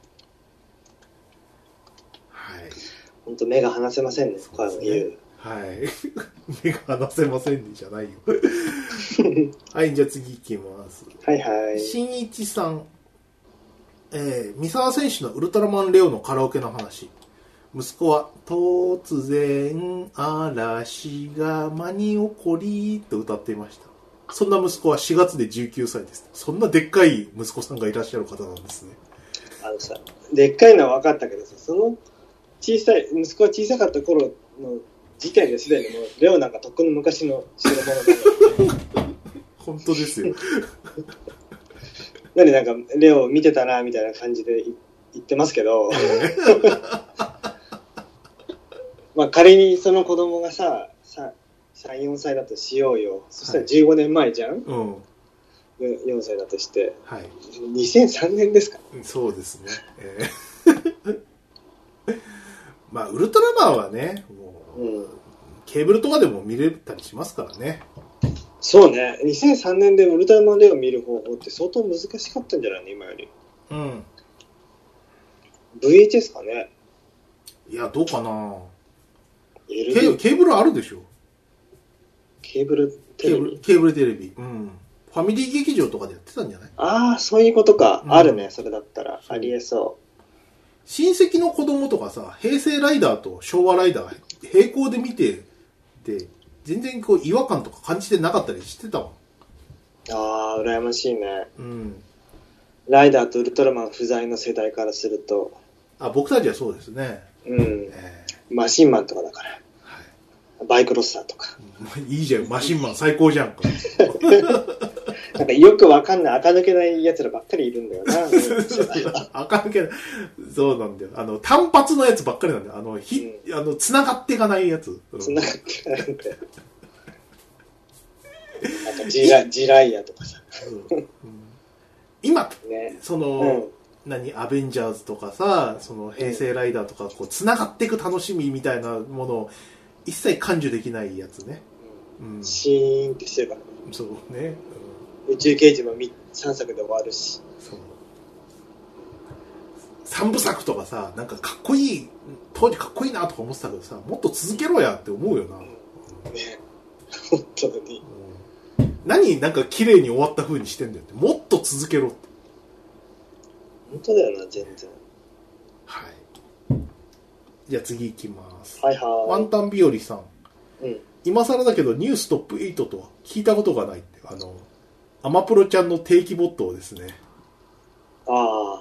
はい。 本当目が離せませんね。小山優。 はい。目が離せませんねじゃないよ。はい、じゃあ次行きます。 はいはい。 新一さん。三沢選手のウルトラマンレオのカラオケの話。息子は突然嵐が間に起こりと歌っていました。そんな息子は4月で19歳です。そんなでっかい息子さんがいらっしゃる方なんですね。 さ、でっかいのは分かったけどさ、息子が小さかった頃の時点ですでにもうレオなんかとっくの昔の代物だよ。 本当ですよ。 なんかレオ見てたなみたいな感じで言ってますけど、まあ仮にその子供がさ3、4歳だとしようよ。そしたら15年前じゃん、4歳だとして、はい、2003年ですか。 そうですね。 まあウルトラマンはね、もう、ケーブルとかでも見れたりしますからね。 そうね。2003年でウルトラマンレオ見る方法って相当難しかったんじゃないの今より。 うん。 VHS かね。 いや、どうかな。ケーブルあるでしょ。 ケーブルテレビ。 ケーブルテレビ。うん。ファミリー劇場とかでやってたんじゃない？ ああ、そういうことか。あるね、それだったら。ありえそう。 親戚の子供とかさ、平成ライダーと昭和ライダー並行で見て、で、全然こう違和感とか感じてなかったりしてたもん。 ああ、羨ましいね。うん。ライダーとウルトラマン不在の世代からすると。 あ、僕たちはそうですね。 うん。マシンマンとかだから。はい、バイクロッサーとか。 いいじゃん、マシンマン最高じゃんか。 なんかよくわかんない、垢抜けない奴らばっかりいるんだよな。 垢抜けない。そうなんだよ。単発のやつばっかりなんだよ。繋がっていかないやつ。 繋がっていかないんだよ。なんかジライアとかさ。 今、ね、アベンジャーズとかさ、平成ライダーとか、こう、繋がっていく楽しみみたいなものを一切感受できないやつね。 シーンってしてるからね。 そうね。 宇宙刑事も3作で終わるし。そう。 3部作とかさ、なんかかっこいい、当時かっこいいなとか思ってたけどさ、もっと続けろやって思うよな。ね。 本当に。 何なんか綺麗に終わった風にしてんだよって。もっと続けろって。 本当だよな、全然。 はい。じゃあ次行きます。 はいはい。 ワンタン日和さん。うん。今更だけどニューストップ8とは聞いたことがないって。アマプロちゃんの定期ボットをですね。 ああ。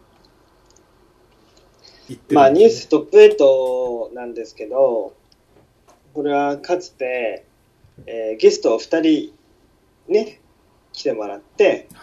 まあニューストップ8なんですけど、これはかつて、ゲストを2人ね、来てもらって、はい、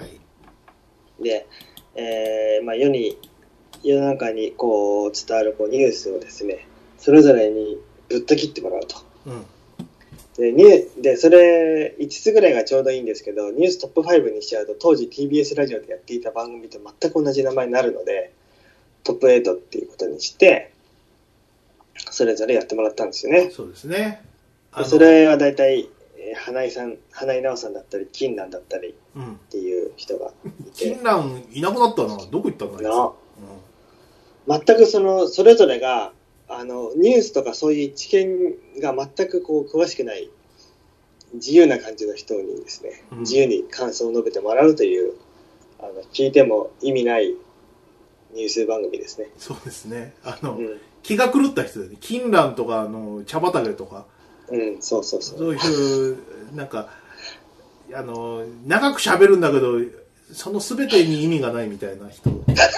で、まあ世の中にこう伝わるこうニュースをですね、それぞれにぶった切ってもらうと。うんで、それ5つぐらいがちょうどいいんですけど、ニューストップ5にしちゃうと、当時 TBS ラジオでやっていた番組と全く同じ名前になるので、トップ8っていうことにして、それぞれやってもらったんですよね。 そうですね。 それは大体、花井直さんだったり、金蘭だったりっていう人がいて。 金蘭いなくなったな。どこ行ったんだろう。全くそれぞれが、ニュースとかそういう知見が全くこう詳しくない自由な感じの人にですね、自由に感想を述べてもらうという聞いても意味ないニュース番組ですね。 そうですね。気が狂った人でね、金蘭とか茶畑とか、 そういうなんか長く喋るんだけどその全てに意味がないみたいな人。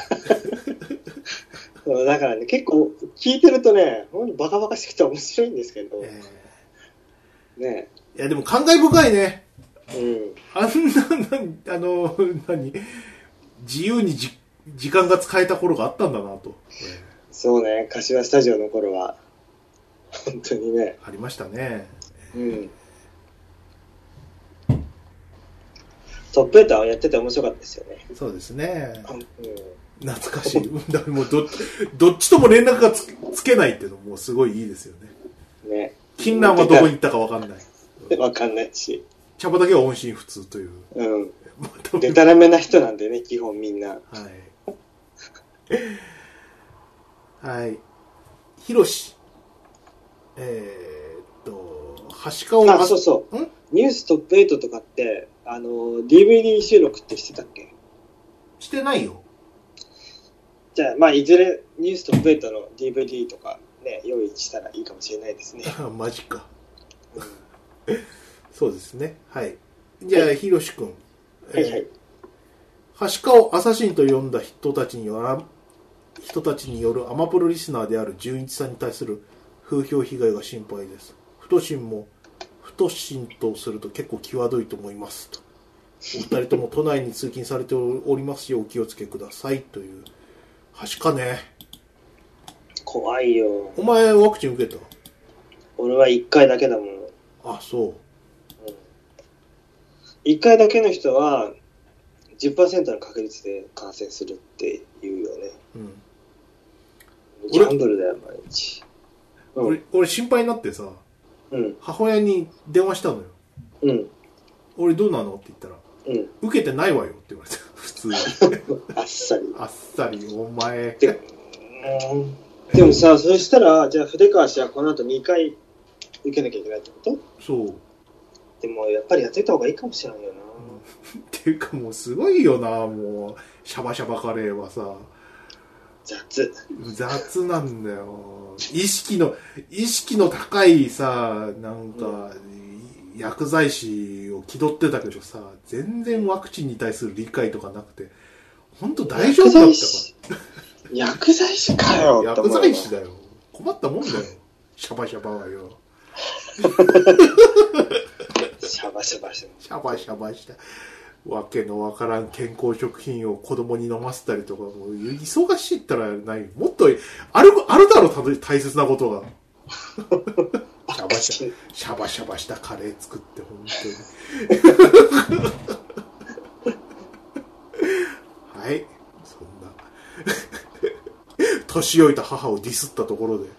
だからね、結構聞いてるとね、バカバカしくて面白いんですけど、 ね。いやでも感慨深いね。あんな自由に時間が使えた頃があったんだなと。 そうね、柏スタジオの頃は本当にねありましたね。 トップ8はやってて面白かったですよね。 そうですね。懐かしい。だからもうどっちとも連絡がつけないっていうのもすごいいいですよね。 ね。 金蘭はどこに行ったか分かんない。 分かんないし。 茶葉だけは音信不通という。 でたらめな人なんでね、基本みんな。はい。 はい。ひろし。はしかを。 あ、そうそう。ニューストップ8とかって、DVD 収録ってしてたっけ？ してないよ。 じゃあ、まあ、いずれニューストップ8の DVD とかね、用意したらいいかもしれないですね。 マジか。そうですね。はい。じゃあ、ひろしくん。 はいはい。 はしかをアサシンと呼んだ人たちによるアマプロリスナーである純一さんに対する風評被害が心配です。不都心とすると結構際どいと思いますと。お二人とも都内に通勤されておりますようお気をつけくださいという。はしかね。 怖いよ。 お前ワクチン受けた？ 俺は1回だけだもん。 あ、そう。 1回だけの人は 10% の確率で感染するって言うよね。 ギャンブルだよ、毎日。 俺心配になってさ、母親に電話したのよ。俺どうなのって言ったら、受けてないわよって言われた。普通に。 あっさり。 あっさり、お前。 でもさ、そしたら、じゃあ筆川氏はこの後2回受けなきゃいけないってこと？ そう。 でもやっぱりやってた方がいいかもしれないよな。 っていうかもうすごいよな、もう。シャバシャバカレーはさ。雑なんだよ。意識の高いさ、なんか、薬剤師を気取ってたけどさ、全然ワクチンに対する理解とかなくて、本当大丈夫だったか。 薬剤師かよ。 薬剤師だよ。困ったもんだよ。シャバシャバはよ。 シャバシャバした。 シャバシャバした。わけのわからん健康食品を子供に飲ませたりとか、もう忙しいったらない。もっとあるだろ、大切なことが。シャバシャバしたカレー作って本当に。はい、そんな年老いた母をディスったところで、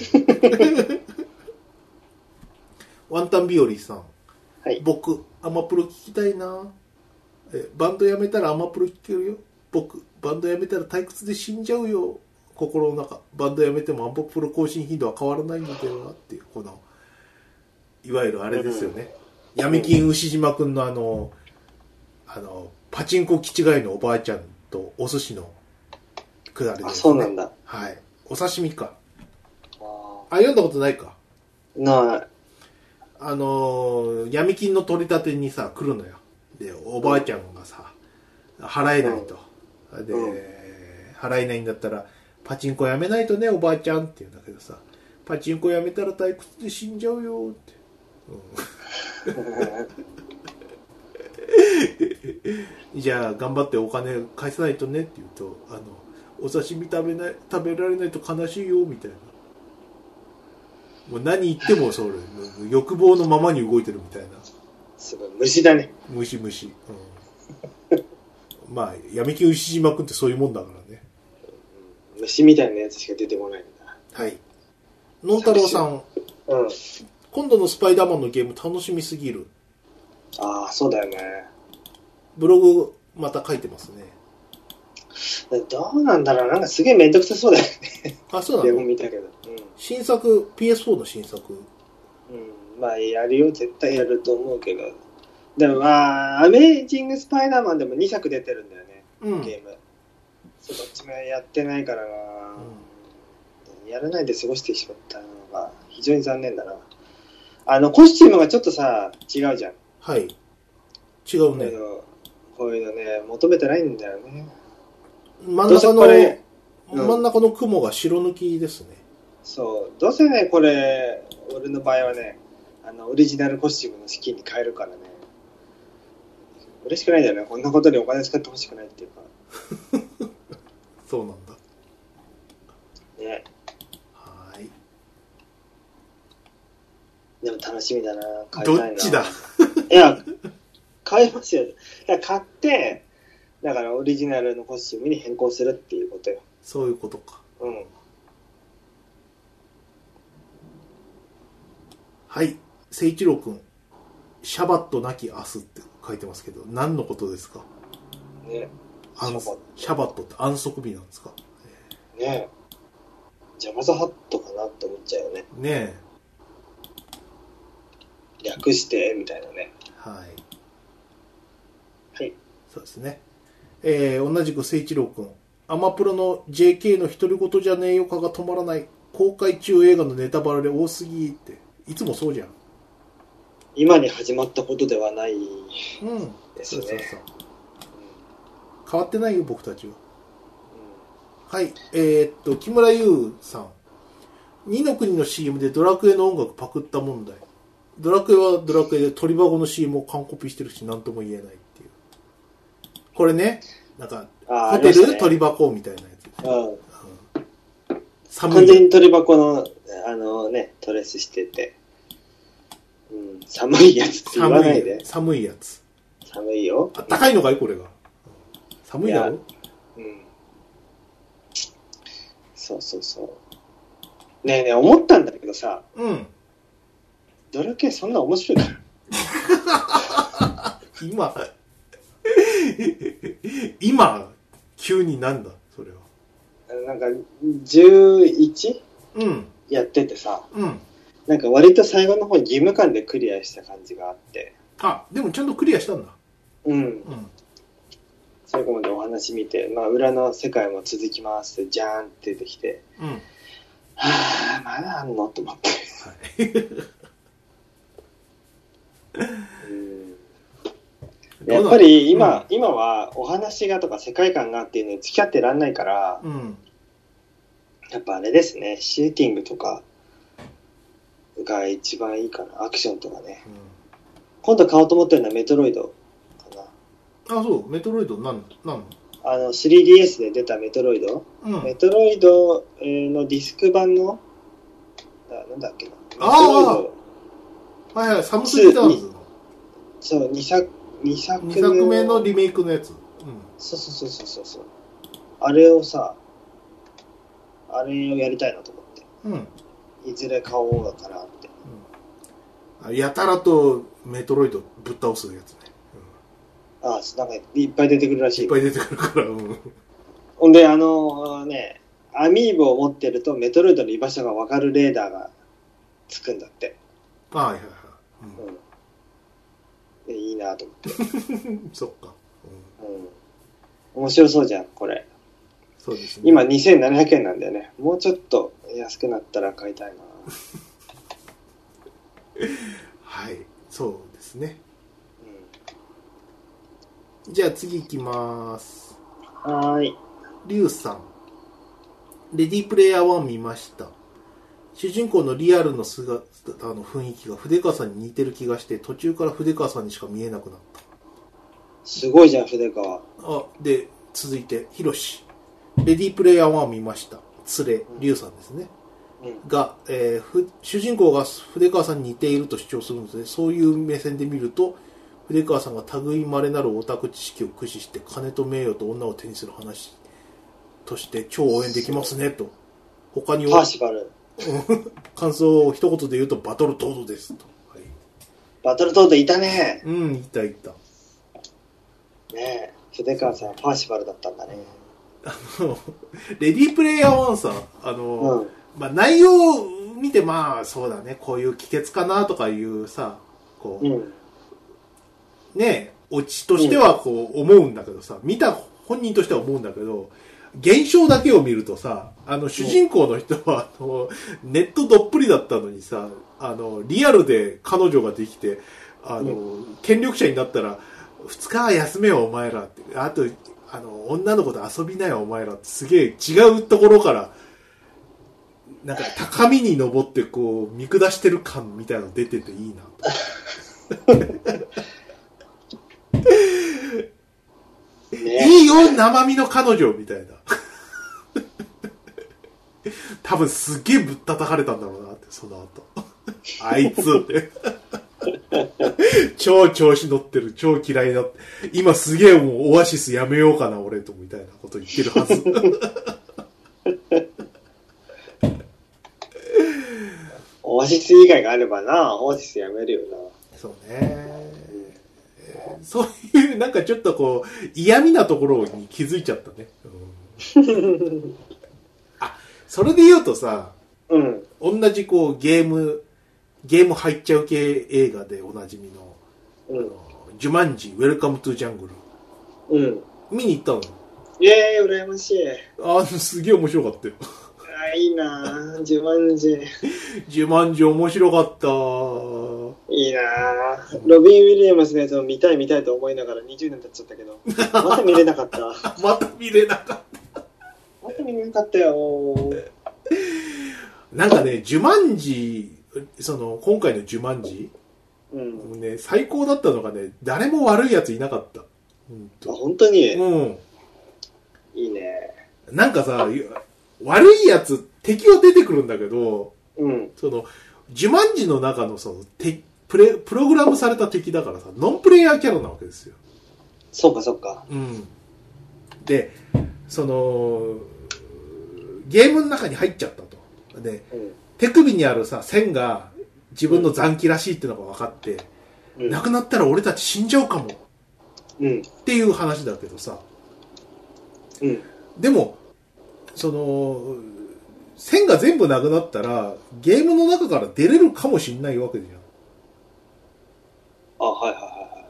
ワンタン日和さん、はい、僕アマプロ聞きたいな。バンドやめたらアマプロ聴けるよ。僕バンドやめたら退屈で死んじゃうよ。心の中、バンドやめてもアマプロ更新頻度は変わらないんだよなっていう、このいわゆるあれですよね、闇金牛島くんのパチンコ気違いのおばあちゃんとお寿司のくだりですね。 あ、そうなんだ。 はい。お刺身か。読んだことないか。 ない。 闇金の取り立てにさ来るのよ。でおばあちゃんがさ払えないと、で、払えないんだったらパチンコやめないとねおばあちゃんって言うんだけどさ、パチンコやめたら退屈で死んじゃうよって、じゃあ頑張ってお金返さないとねって言うと、お刺身食べられないと悲しいよみたいな、もう何言ってもそれ欲望のままに動いてるみたいな。 すごい虫だね。 虫、まあ闇金牛島くんってそういうもんだからね。 虫みたいなやつしか出てこないんだ。 はい。のんたろうさん、今度のスパイダーマンのゲーム楽しみすぎる。 ああ、そうだよね。 ブログまた書いてますね。 どうなんだろう、なんかすげえめんどくさそうだよね。 あ、そうなの？ ゲーム見たけど、 新作 PS4 の新作。 まあやるよ、絶対やると思うけど、でもまあアメージングスパイダーマンでも2作出てるんだよね、ゲーム。そっちもやってないからな、やらないで過ごしてしまったのが非常に残念だな。コスチュームがちょっとさ違うじゃん。 はい、違うね。 こういうのね求めてないんだよね。 真ん中の雲が白抜きですね。 そう、どうせねこれ俺の場合はねオリジナルコスチュームの資金に変えるからね、嬉しくないんだよね。こんなことにお金使ってほしくないっていうか。 そうなんだね。 はい。 でも楽しみだな。買いたいな。 どっちだ。 いや買いますよ。だから買ってだからオリジナルのコスチュームに変更するっていうことよ。 そういうことか。はい、誠一郎くん、シャバットなき明日って書いてますけど、何のことですかね。 シャバットって安息日なんですかねえ。ジャマザハットかなって思っちゃうよね。 ねえ。略してみたいなね。 はい。 はい。 そうですね。同じく誠一郎くん、アマプロの JK の独り言じゃねえよかが止まらない。公開中映画のネタバレ多すぎって。いつもそうじゃん。 今に始まったことではないですね。 そう。変わってないよ僕たちは。はい。木村優さん。二の国の CM でドラクエの音楽パクった問題。ドラクエはドラクエで鳥箱の CM を完コピしてるし何とも言えないっていう。これね、なんかホテル、鳥箱みたいなやつ。 完全に鳥箱のトレースしてて、寒いやつって言わないで。 寒いやつ。 寒いよ。 あったかいのかいこれが。寒いだろ。 そうそうそう。ねえねえ、思ったんだけどさ。 うん。 ドラクエそんな面白いから。 今、急になんだ、それは。 なんか、11? うん。 やっててさ。 うん。 なんか割と最後の方義務感でクリアした感じがあって。 あ、でもちゃんとクリアしたんだ。 うん。最後までお話見て、まあ裏の世界も続きますって、じゃーんって出てきて。 うん。 はぁ、まだあんのと思って。やっぱり今はお話がとか世界観がっていうのに付き合ってらんないから、やっぱあれですね、シューティングとかが一番いいかな、アクションとかね。今度買おうと思ってるのはメトロイドかな。あ、そう、メトロイドなんの 3DS で出たメトロイド、メトロイドのディスク版のなんだっけな、 はいはい、サムスリターンズのそう2作目のリメイクのやつ、 そうあれをやりたいなと思って、いずれ買おうかなって、 やたらとメトロイドぶっ倒すやつね、 なんかいっぱい出てくるらしい。 いっぱい出てくるから、 ほんでアミーボを持ってるとメトロイドの居場所が分かるレーダーがつくんだって。 はいはいはい、 いいなと思ってそっか、 面白そうじゃんこれ。 そうですね、 今2700円なんだよね。もうちょっと安くなったら買いたいなはい、そうですね、じゃあ次行きます。 はい。 リュウさん、レディープレイヤー1見ました。主人公のリアルの姿の雰囲気が筆川さんに似てる気がして、途中から筆川さんにしか見えなくなった。 すごいじゃん、筆川。 で、続いて、ヒロシ。レディープレイヤー1見ました。連れ、リュウさんですね。が、主人公が筆川さんに似ていると主張するので、そういう目線で見ると、筆川さんが類いまれなるオタク知識を駆使して金と名誉と女を手にする話として超応援できますねと。他にはパーシバル感想を一言で言うとバトルトードですと、はい、 バトルトードいたね。 いたねえ、筆川さんはパーシバルだったんだね。 レディープレイヤー1さ、まあ、内容を見て、まあそうだね、こういう帰結かなとかいうさ、こう、ね、オチとしてはこう思うんだけどさ、見た本人としては思うんだけど、現象だけを見るとさ、主人公の人はネットどっぷりだったのにさ、リアルで彼女ができて、権力者になったら2日は休めよお前らって、あと女の子と遊びなよお前らって、すげえ違うところからなんか高みに登ってこう見下してる感みたいなの出てていいなね、いいよ生身の彼女みたいな多分すげえぶったたかれたんだろうなって、その後あいつって超調子乗ってる、超嫌いだって、今すげえもうオアシスやめようかな俺とみたいなこと言ってるはずオアシス以外があればな、オアシスやめるよな。 そうね、そういうなんかちょっとこう嫌味なところに気づいちゃったね、あ、それで言うとさ、同じこうゲーム入っちゃう系映画でおなじみの、ジュマンジウェルカムトゥジャングル、見に行ったの。 羨ましい。 すげえ面白かったよ。 いいなぁ、ジュマンジ。 ジュマンジ面白かった。 いいなぁ。ロビン・ウィリアムスのやつを見たいと思いながら20年経っちゃったけど、また見れなかった。 また見れなかったよ。 なんかね、ジュマンジ、今回のジュマンジ、ね、最高だったのがね、誰も悪いやついなかった。 本当に？いいね。 なんかさ、悪いやつ、敵は出てくるんだけど、ジュマンジの中のプログラムされた敵だからさ、ノンプレイヤーキャラなわけですよ。 そうか。 で、ゲゲームの中に入っちゃったと。で、手首にあるさ、線が自分の残機らしいっていうのが分かって、なくなったら俺たち死んじゃうかも。っていう話だけどさ。でも、線が全部なくなったら、ゲームの中から出れるかもしんないわけじゃん。 あ、はいはいはい。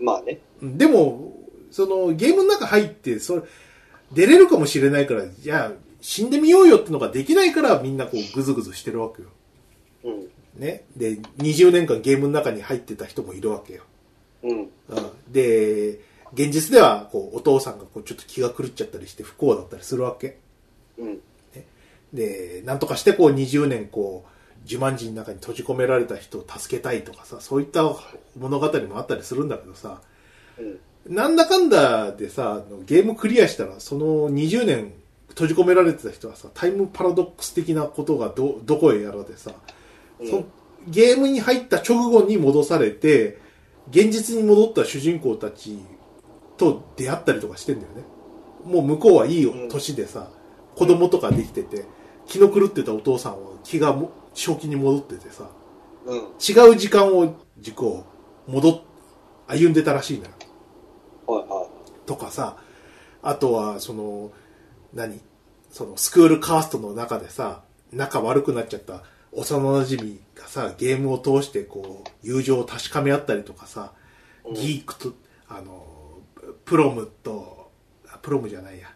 まあね。 でも、ゲームの中入って、出れるかもしれないから、じゃあ、死んでみようよってのができないから、みんなこう、ぐずぐずしてるわけよ。ね。で、20年間ゲームの中に入ってた人もいるわけよ。で、現実では、こう、お父さんがこう、ちょっと気が狂っちゃったりして不幸だったりするわけ。ね、で、なんとかしてこう、20年こう、呪文字の中に閉じ込められた人を助けたいとかさ、そういった物語もあったりするんだけどさ、なんだかんだでさ、ゲームクリアしたら、その20年閉じ込められてた人はさ、タイムパラドックス的なことがどこへやらでさ、ゲームに入った直後に戻されて、現実に戻った主人公たちと出会ったりとかしてんだよね。もう向こうはいい年でさ、子供とかできてて、気の狂ってたお父さんは正気に戻っててさ、違う時間を軸を歩んでたらしいのよ。とかさ、あとはスクールカーストの中でさ、仲悪くなっちゃった幼馴染がさ、ゲームを通してこう友情を確かめ合ったりとかさ、ギークとプロムじゃないや、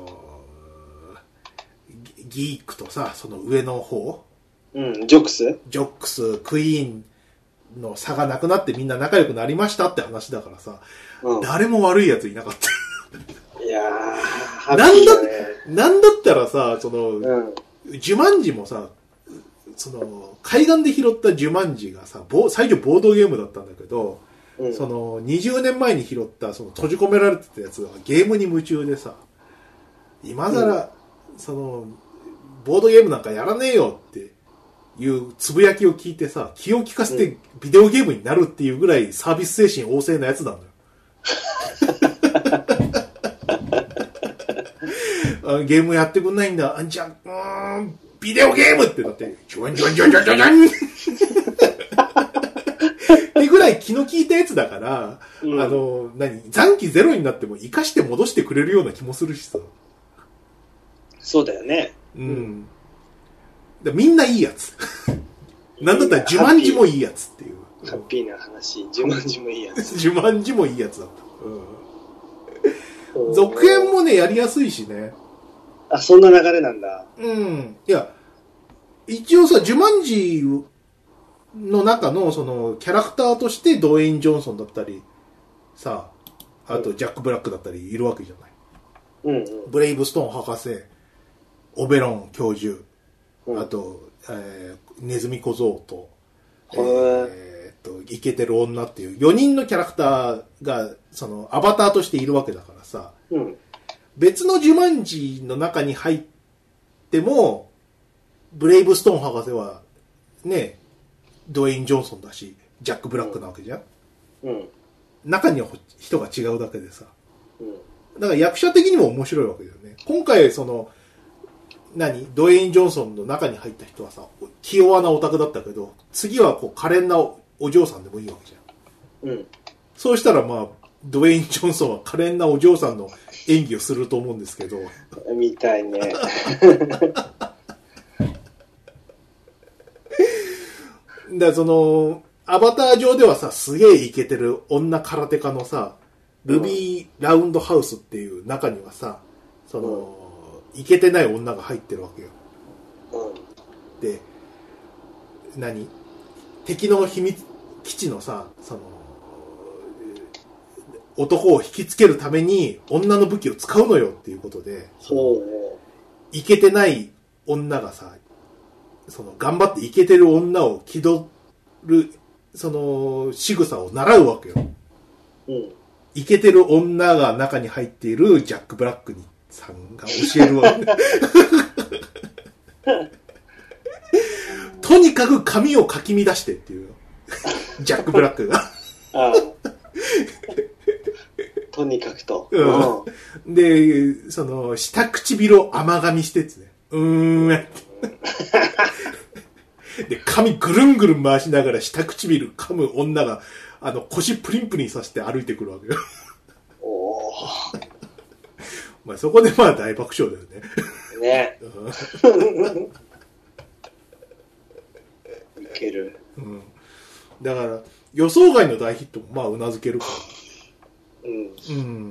ギークとさ、その上の方、 ジョックス、クイーンの差がなくなってみんな仲良くなりましたって話だからさ、誰も悪いやついなかった。 いやー、 なんだったらさ、呪文字もさ、海岸で拾った呪文字がさ、最初ボードゲームだったんだけど、20年前に拾った閉じ込められてたやつがゲームに夢中でさ、今更、ボードゲームなんかやらねえよっていうつぶやきを聞いてさ、気を利かせてビデオゲームになるっていうぐらいサービス精神旺盛なやつなんだよ。ゲームやってくんないんだ。じゃあ、ビデオゲームってなって、ジョンってぐらい気の利いたやつだから、残機ゼロになっても生かして戻してくれるような気もするしさ。 そうだよね。 みんないいやつ。なんだったら呪文字もいいやつっていう。 ハッピーな話。呪文字もいいやつ。 呪文字もいいやつだった。続編もね、やりやすいしね。 あ、そんな流れなんだ。 いや、一応さ、呪文字の中のキャラクターとしてドウェイン・ジョンソンだったり、さ、あとジャック・ブラックだったりいるわけじゃない。ブレイブストーン博士、オベロン教授、あと、ネズミ小僧と、イケてる女っていう4人のキャラクターがアバターとしているわけだからさ、別の呪文字の中に入ってもブレイブストーン博士はね、ドウェイン・ジョンソンだしジャック・ブラックなわけじゃん、中には人が違うだけでさ、だから役者的にも面白いわけだよね。今回ドウェイン・ジョンソンの中に入った人はさ、気弱なオタクだったけど、次はこう可憐なお嬢さんでもいいわけじゃん。そうしたらドウェイン・ジョンソンは可憐なお嬢さんの演技をすると思うんですけど。 みたいね。 だアバター上ではさ、すげえイケてる女空手家のさ、ルビー・ラウンドハウスっていう中にはさ、イケてない女が入ってるわけよ。で、敵の秘密基地のさ、男を引きつけるために女の武器を使うのよっていうことで、イケてない女がさ、頑張ってイケてる女を気取る、仕草を習うわけよ。イケてる女が中に入っているジャック・ブラックさんが教えるわけ。とにかく髪をかき乱してっていう。ジャック・ブラックが。 とにかくと。 で、下唇を甘噛みしてってね。 で、髪ぐるんぐるん回しながら下唇噛む女が、腰プリンプリンさせて歩いてくるわけよ。 おまあそこでまあ大爆笑だよね。 ね。いける。 うん。だから、予想外の大ヒットもまあうなずけるから。うん。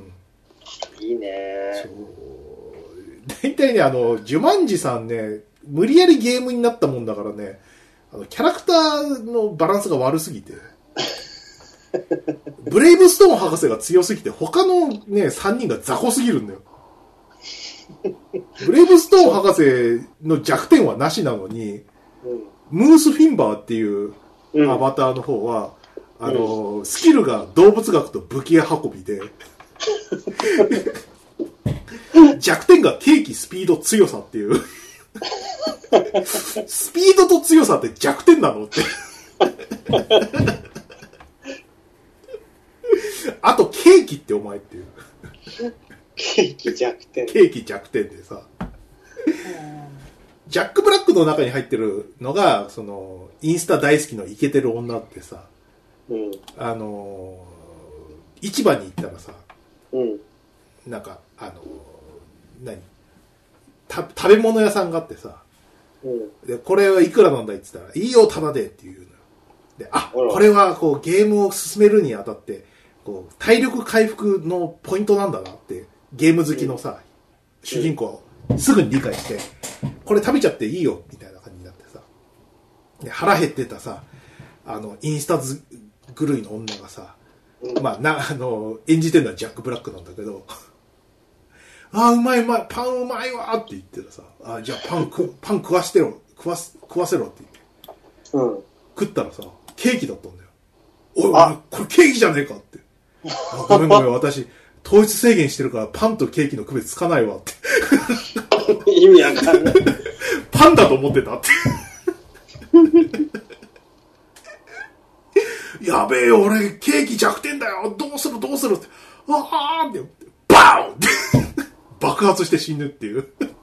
いいね。 そう。大体ね、ジュマンジさんね、無理やりゲームになったもんだからね、キャラクターのバランスが悪すぎて。ブレイブストーン博士が強すぎて、他のね、3人が雑魚すぎるんだよ。ブレイブストーン博士の弱点はなしなのに、ムースフィンバーっていうアバターの方は、スキルが動物学と武器屋運びで、弱点がケーキ、スピード、強さっていう。スピードと強さって弱点なのって。あと、ケーキってお前っていう。 ケーキ弱点。 ケーキ弱点でさ。ジャック・ブラックの中に入ってるのが、インスタ大好きのイケてる女ってさ、市場に行ったらさ、なんか、食べ物屋さんがあってさ、で、これはいくらなんだいって言ったら、いいよ、タダでって言うのよ。で、これはこうゲームを進めるにあたって、こう、体力回復のポイントなんだなって、ゲーム好きのさ、主人公すぐに理解して、これ食べちゃっていいよ、みたいな感じになってさ、で腹減ってたさ、インスタ狂いの女がさ、まあ、演じてるのはジャック・ブラックなんだけど、うまい、パンうまいわって言ってたさ、じゃあパン食わせろって言って、食ったらさ、ケーキだったんだよ。おい、これケーキじゃねえかって。ごめん、私、糖質制限してるからパンとケーキの区別つかないわって。 意味わかんない。 パンだと思ってたって。やべえよ、俺、ケーキ弱点だよ、どうするって、あーって、バーンって爆発して死ぬっていう。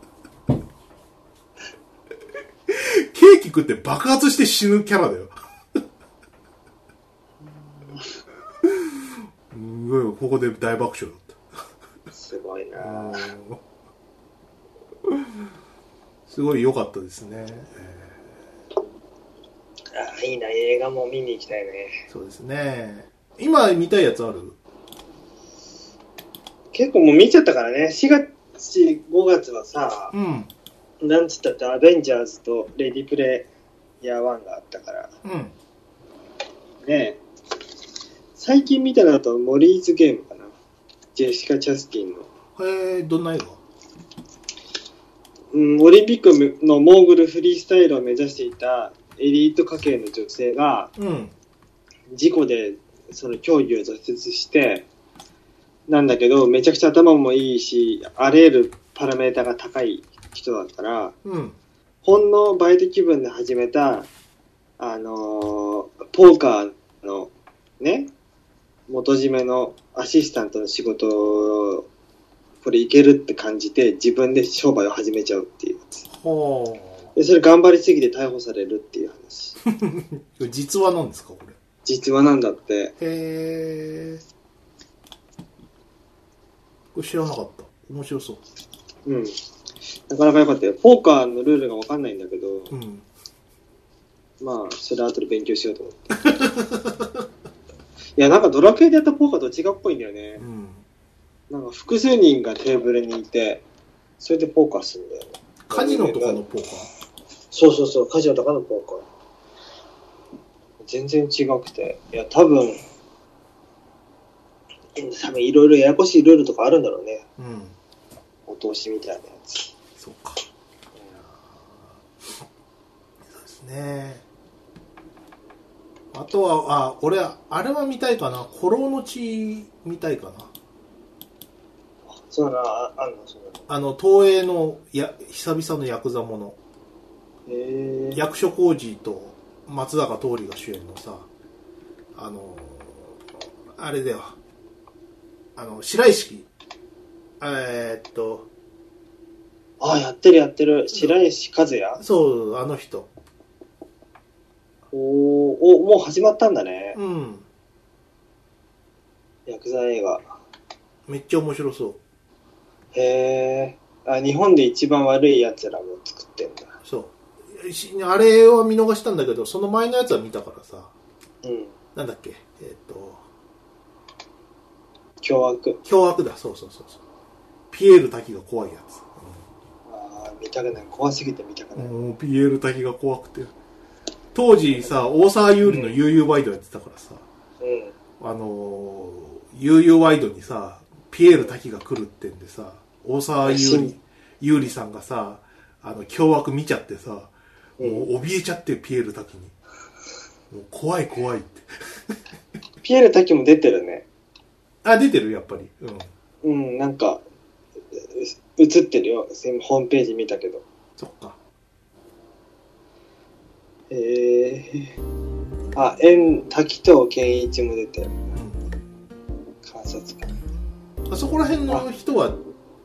ケーキ食って爆発して死ぬキャラだよ。ここで大爆笑だった。 すごいな。 すごい良かったですね。 いいな、映画も見に行きたいね。 そうですね。今見たいやつある？ 結構もう見ちゃったからね。4月、5月はさ、なんつったってアベンジャーズとレディプレイヤー1があったから。ねえ。最近見たのだとモリーズゲームかな。ジェシカ・チャスティンの。 どんな映画？ オリンピックのモーグルフリースタイルを目指していたエリート家系の女性が、事故でその競技を挫折して、なんだけど、めちゃくちゃ頭もいいし、あらゆるパラメータが高い人だから、ほんのバイト気分で始めた、ポーカーのね、元締めのアシスタントの仕事を、これいけるって感じて、自分で商売を始めちゃうっていうやつ。で、それ頑張りすぎて逮捕されるっていう話。 実話なんですか、これ？ 実話なんだって。 これ知らなかった。面白そう。 なかなか良かったよ。ポーカーのルールが分かんないんだけど、まあ、それ後で勉強しようと思って。いや、なんかドラクエでやったポーカーと違うっぽいんだよね。なんか複数人がテーブルにいて、それでポーカーするんだよね。 カジノとかのポーカー？ そう、カジノとかのポーカー。全然違くて。いや、多分いろいろややこしいルールとかあるんだろうね。お通しみたいなやつ。 そうか。そうですね。あとは、俺、あれは見たいかな。古老の地見たいかな。 そうなの、あんの、そうなの。 東映の久々のヤクザもの。役所広司と松坂桃李が主演のさ、あれだよ。白石。 あ、やってるやってる。白石和也？ そう、あの人。 もう始まったんだね。 うん。 ヤクザ映画。 めっちゃ面白そう。 へー。日本で一番悪い奴らも作ってんだ。 そう。あれは見逃したんだけど、その前のやつは見たからさ。 うん。 なんだっけ、 凶悪。 凶悪だ、そうそうそうそう。ピエール滝が怖いやつ。 見たくない。怖すぎて見たくない。 ピエール滝が怖くて。当時さ、大沢優里の悠々ワイドやってたからさ。 うん。 悠々ワイドにさ、ピエール滝が来るってんでさ、大沢優里さんがさ、凶悪見ちゃってさ、もう怯えちゃってピエール滝に。もう怖い怖いって。 ピエール滝も出てるね。 あ、出てるやっぱり。 うん。なんか、映ってるよ。ホームページ見たけど。 そっか。 滝藤賢一も出てる。観察官。 あそこら辺の人は、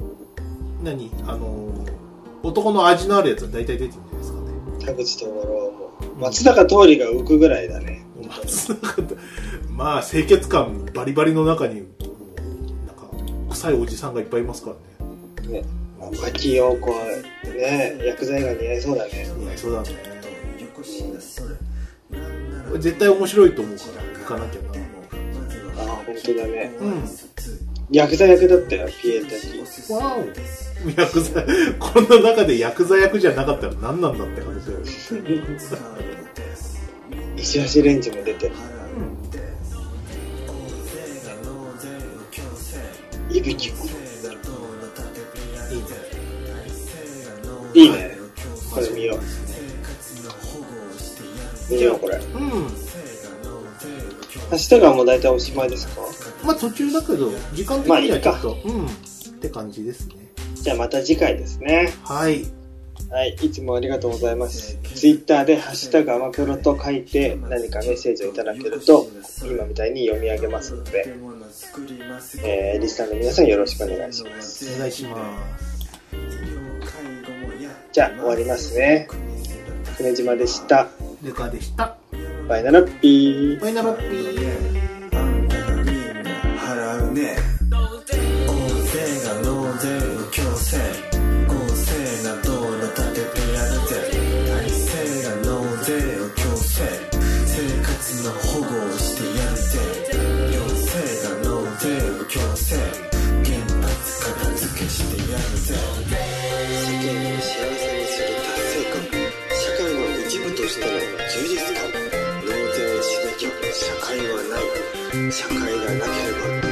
男の味のあるやつは大体出てるんじゃないですかね。 田口智朗も。松坂桃李が浮くぐらいだね。 まあ、清潔感バリバリの中に、なんか、臭いおじさんがいっぱいいますからね。 ね。牧陽子はね、薬剤が似合いそうだね。 似合いそうだね。絶対面白いと思うから行かなきゃな。 本当だね。 うん。 ヤクザ役だったよ、ピエール滝。 わお。ヤクザ、この中でヤクザ役じゃなかったら何なんだって話だよ。 石橋レンジも出てる。いびきも。いいね。これ見よう。見よう、これ。明日がもう大体おしまいですか？ まあ途中だけど、時間的にはちょっと、って感じですね。 じゃあまた次回ですね。 はい。 はい、いつもありがとうございます。ツイッターでハッシュタグアマプロと書いて何かメッセージをいただけると、今みたいに読み上げますので、リスナーの皆さんよろしくお願いします。 お願いします。 じゃあ終わりますね。船島でした。 ルカでした。 バイナラッピー。 バイナラッピー。 あんたがみんな払うね。大勢が納税を強制。公正な道路立ててやるぜ。大勢が納税を強制。生活の保護をしてやるぜ。行政が納税を強制。原発片付けしてやるぜ。世間を幸せにする達成感。社会の一部としての充実感。納税しなきゃ社会はない。社会がなければ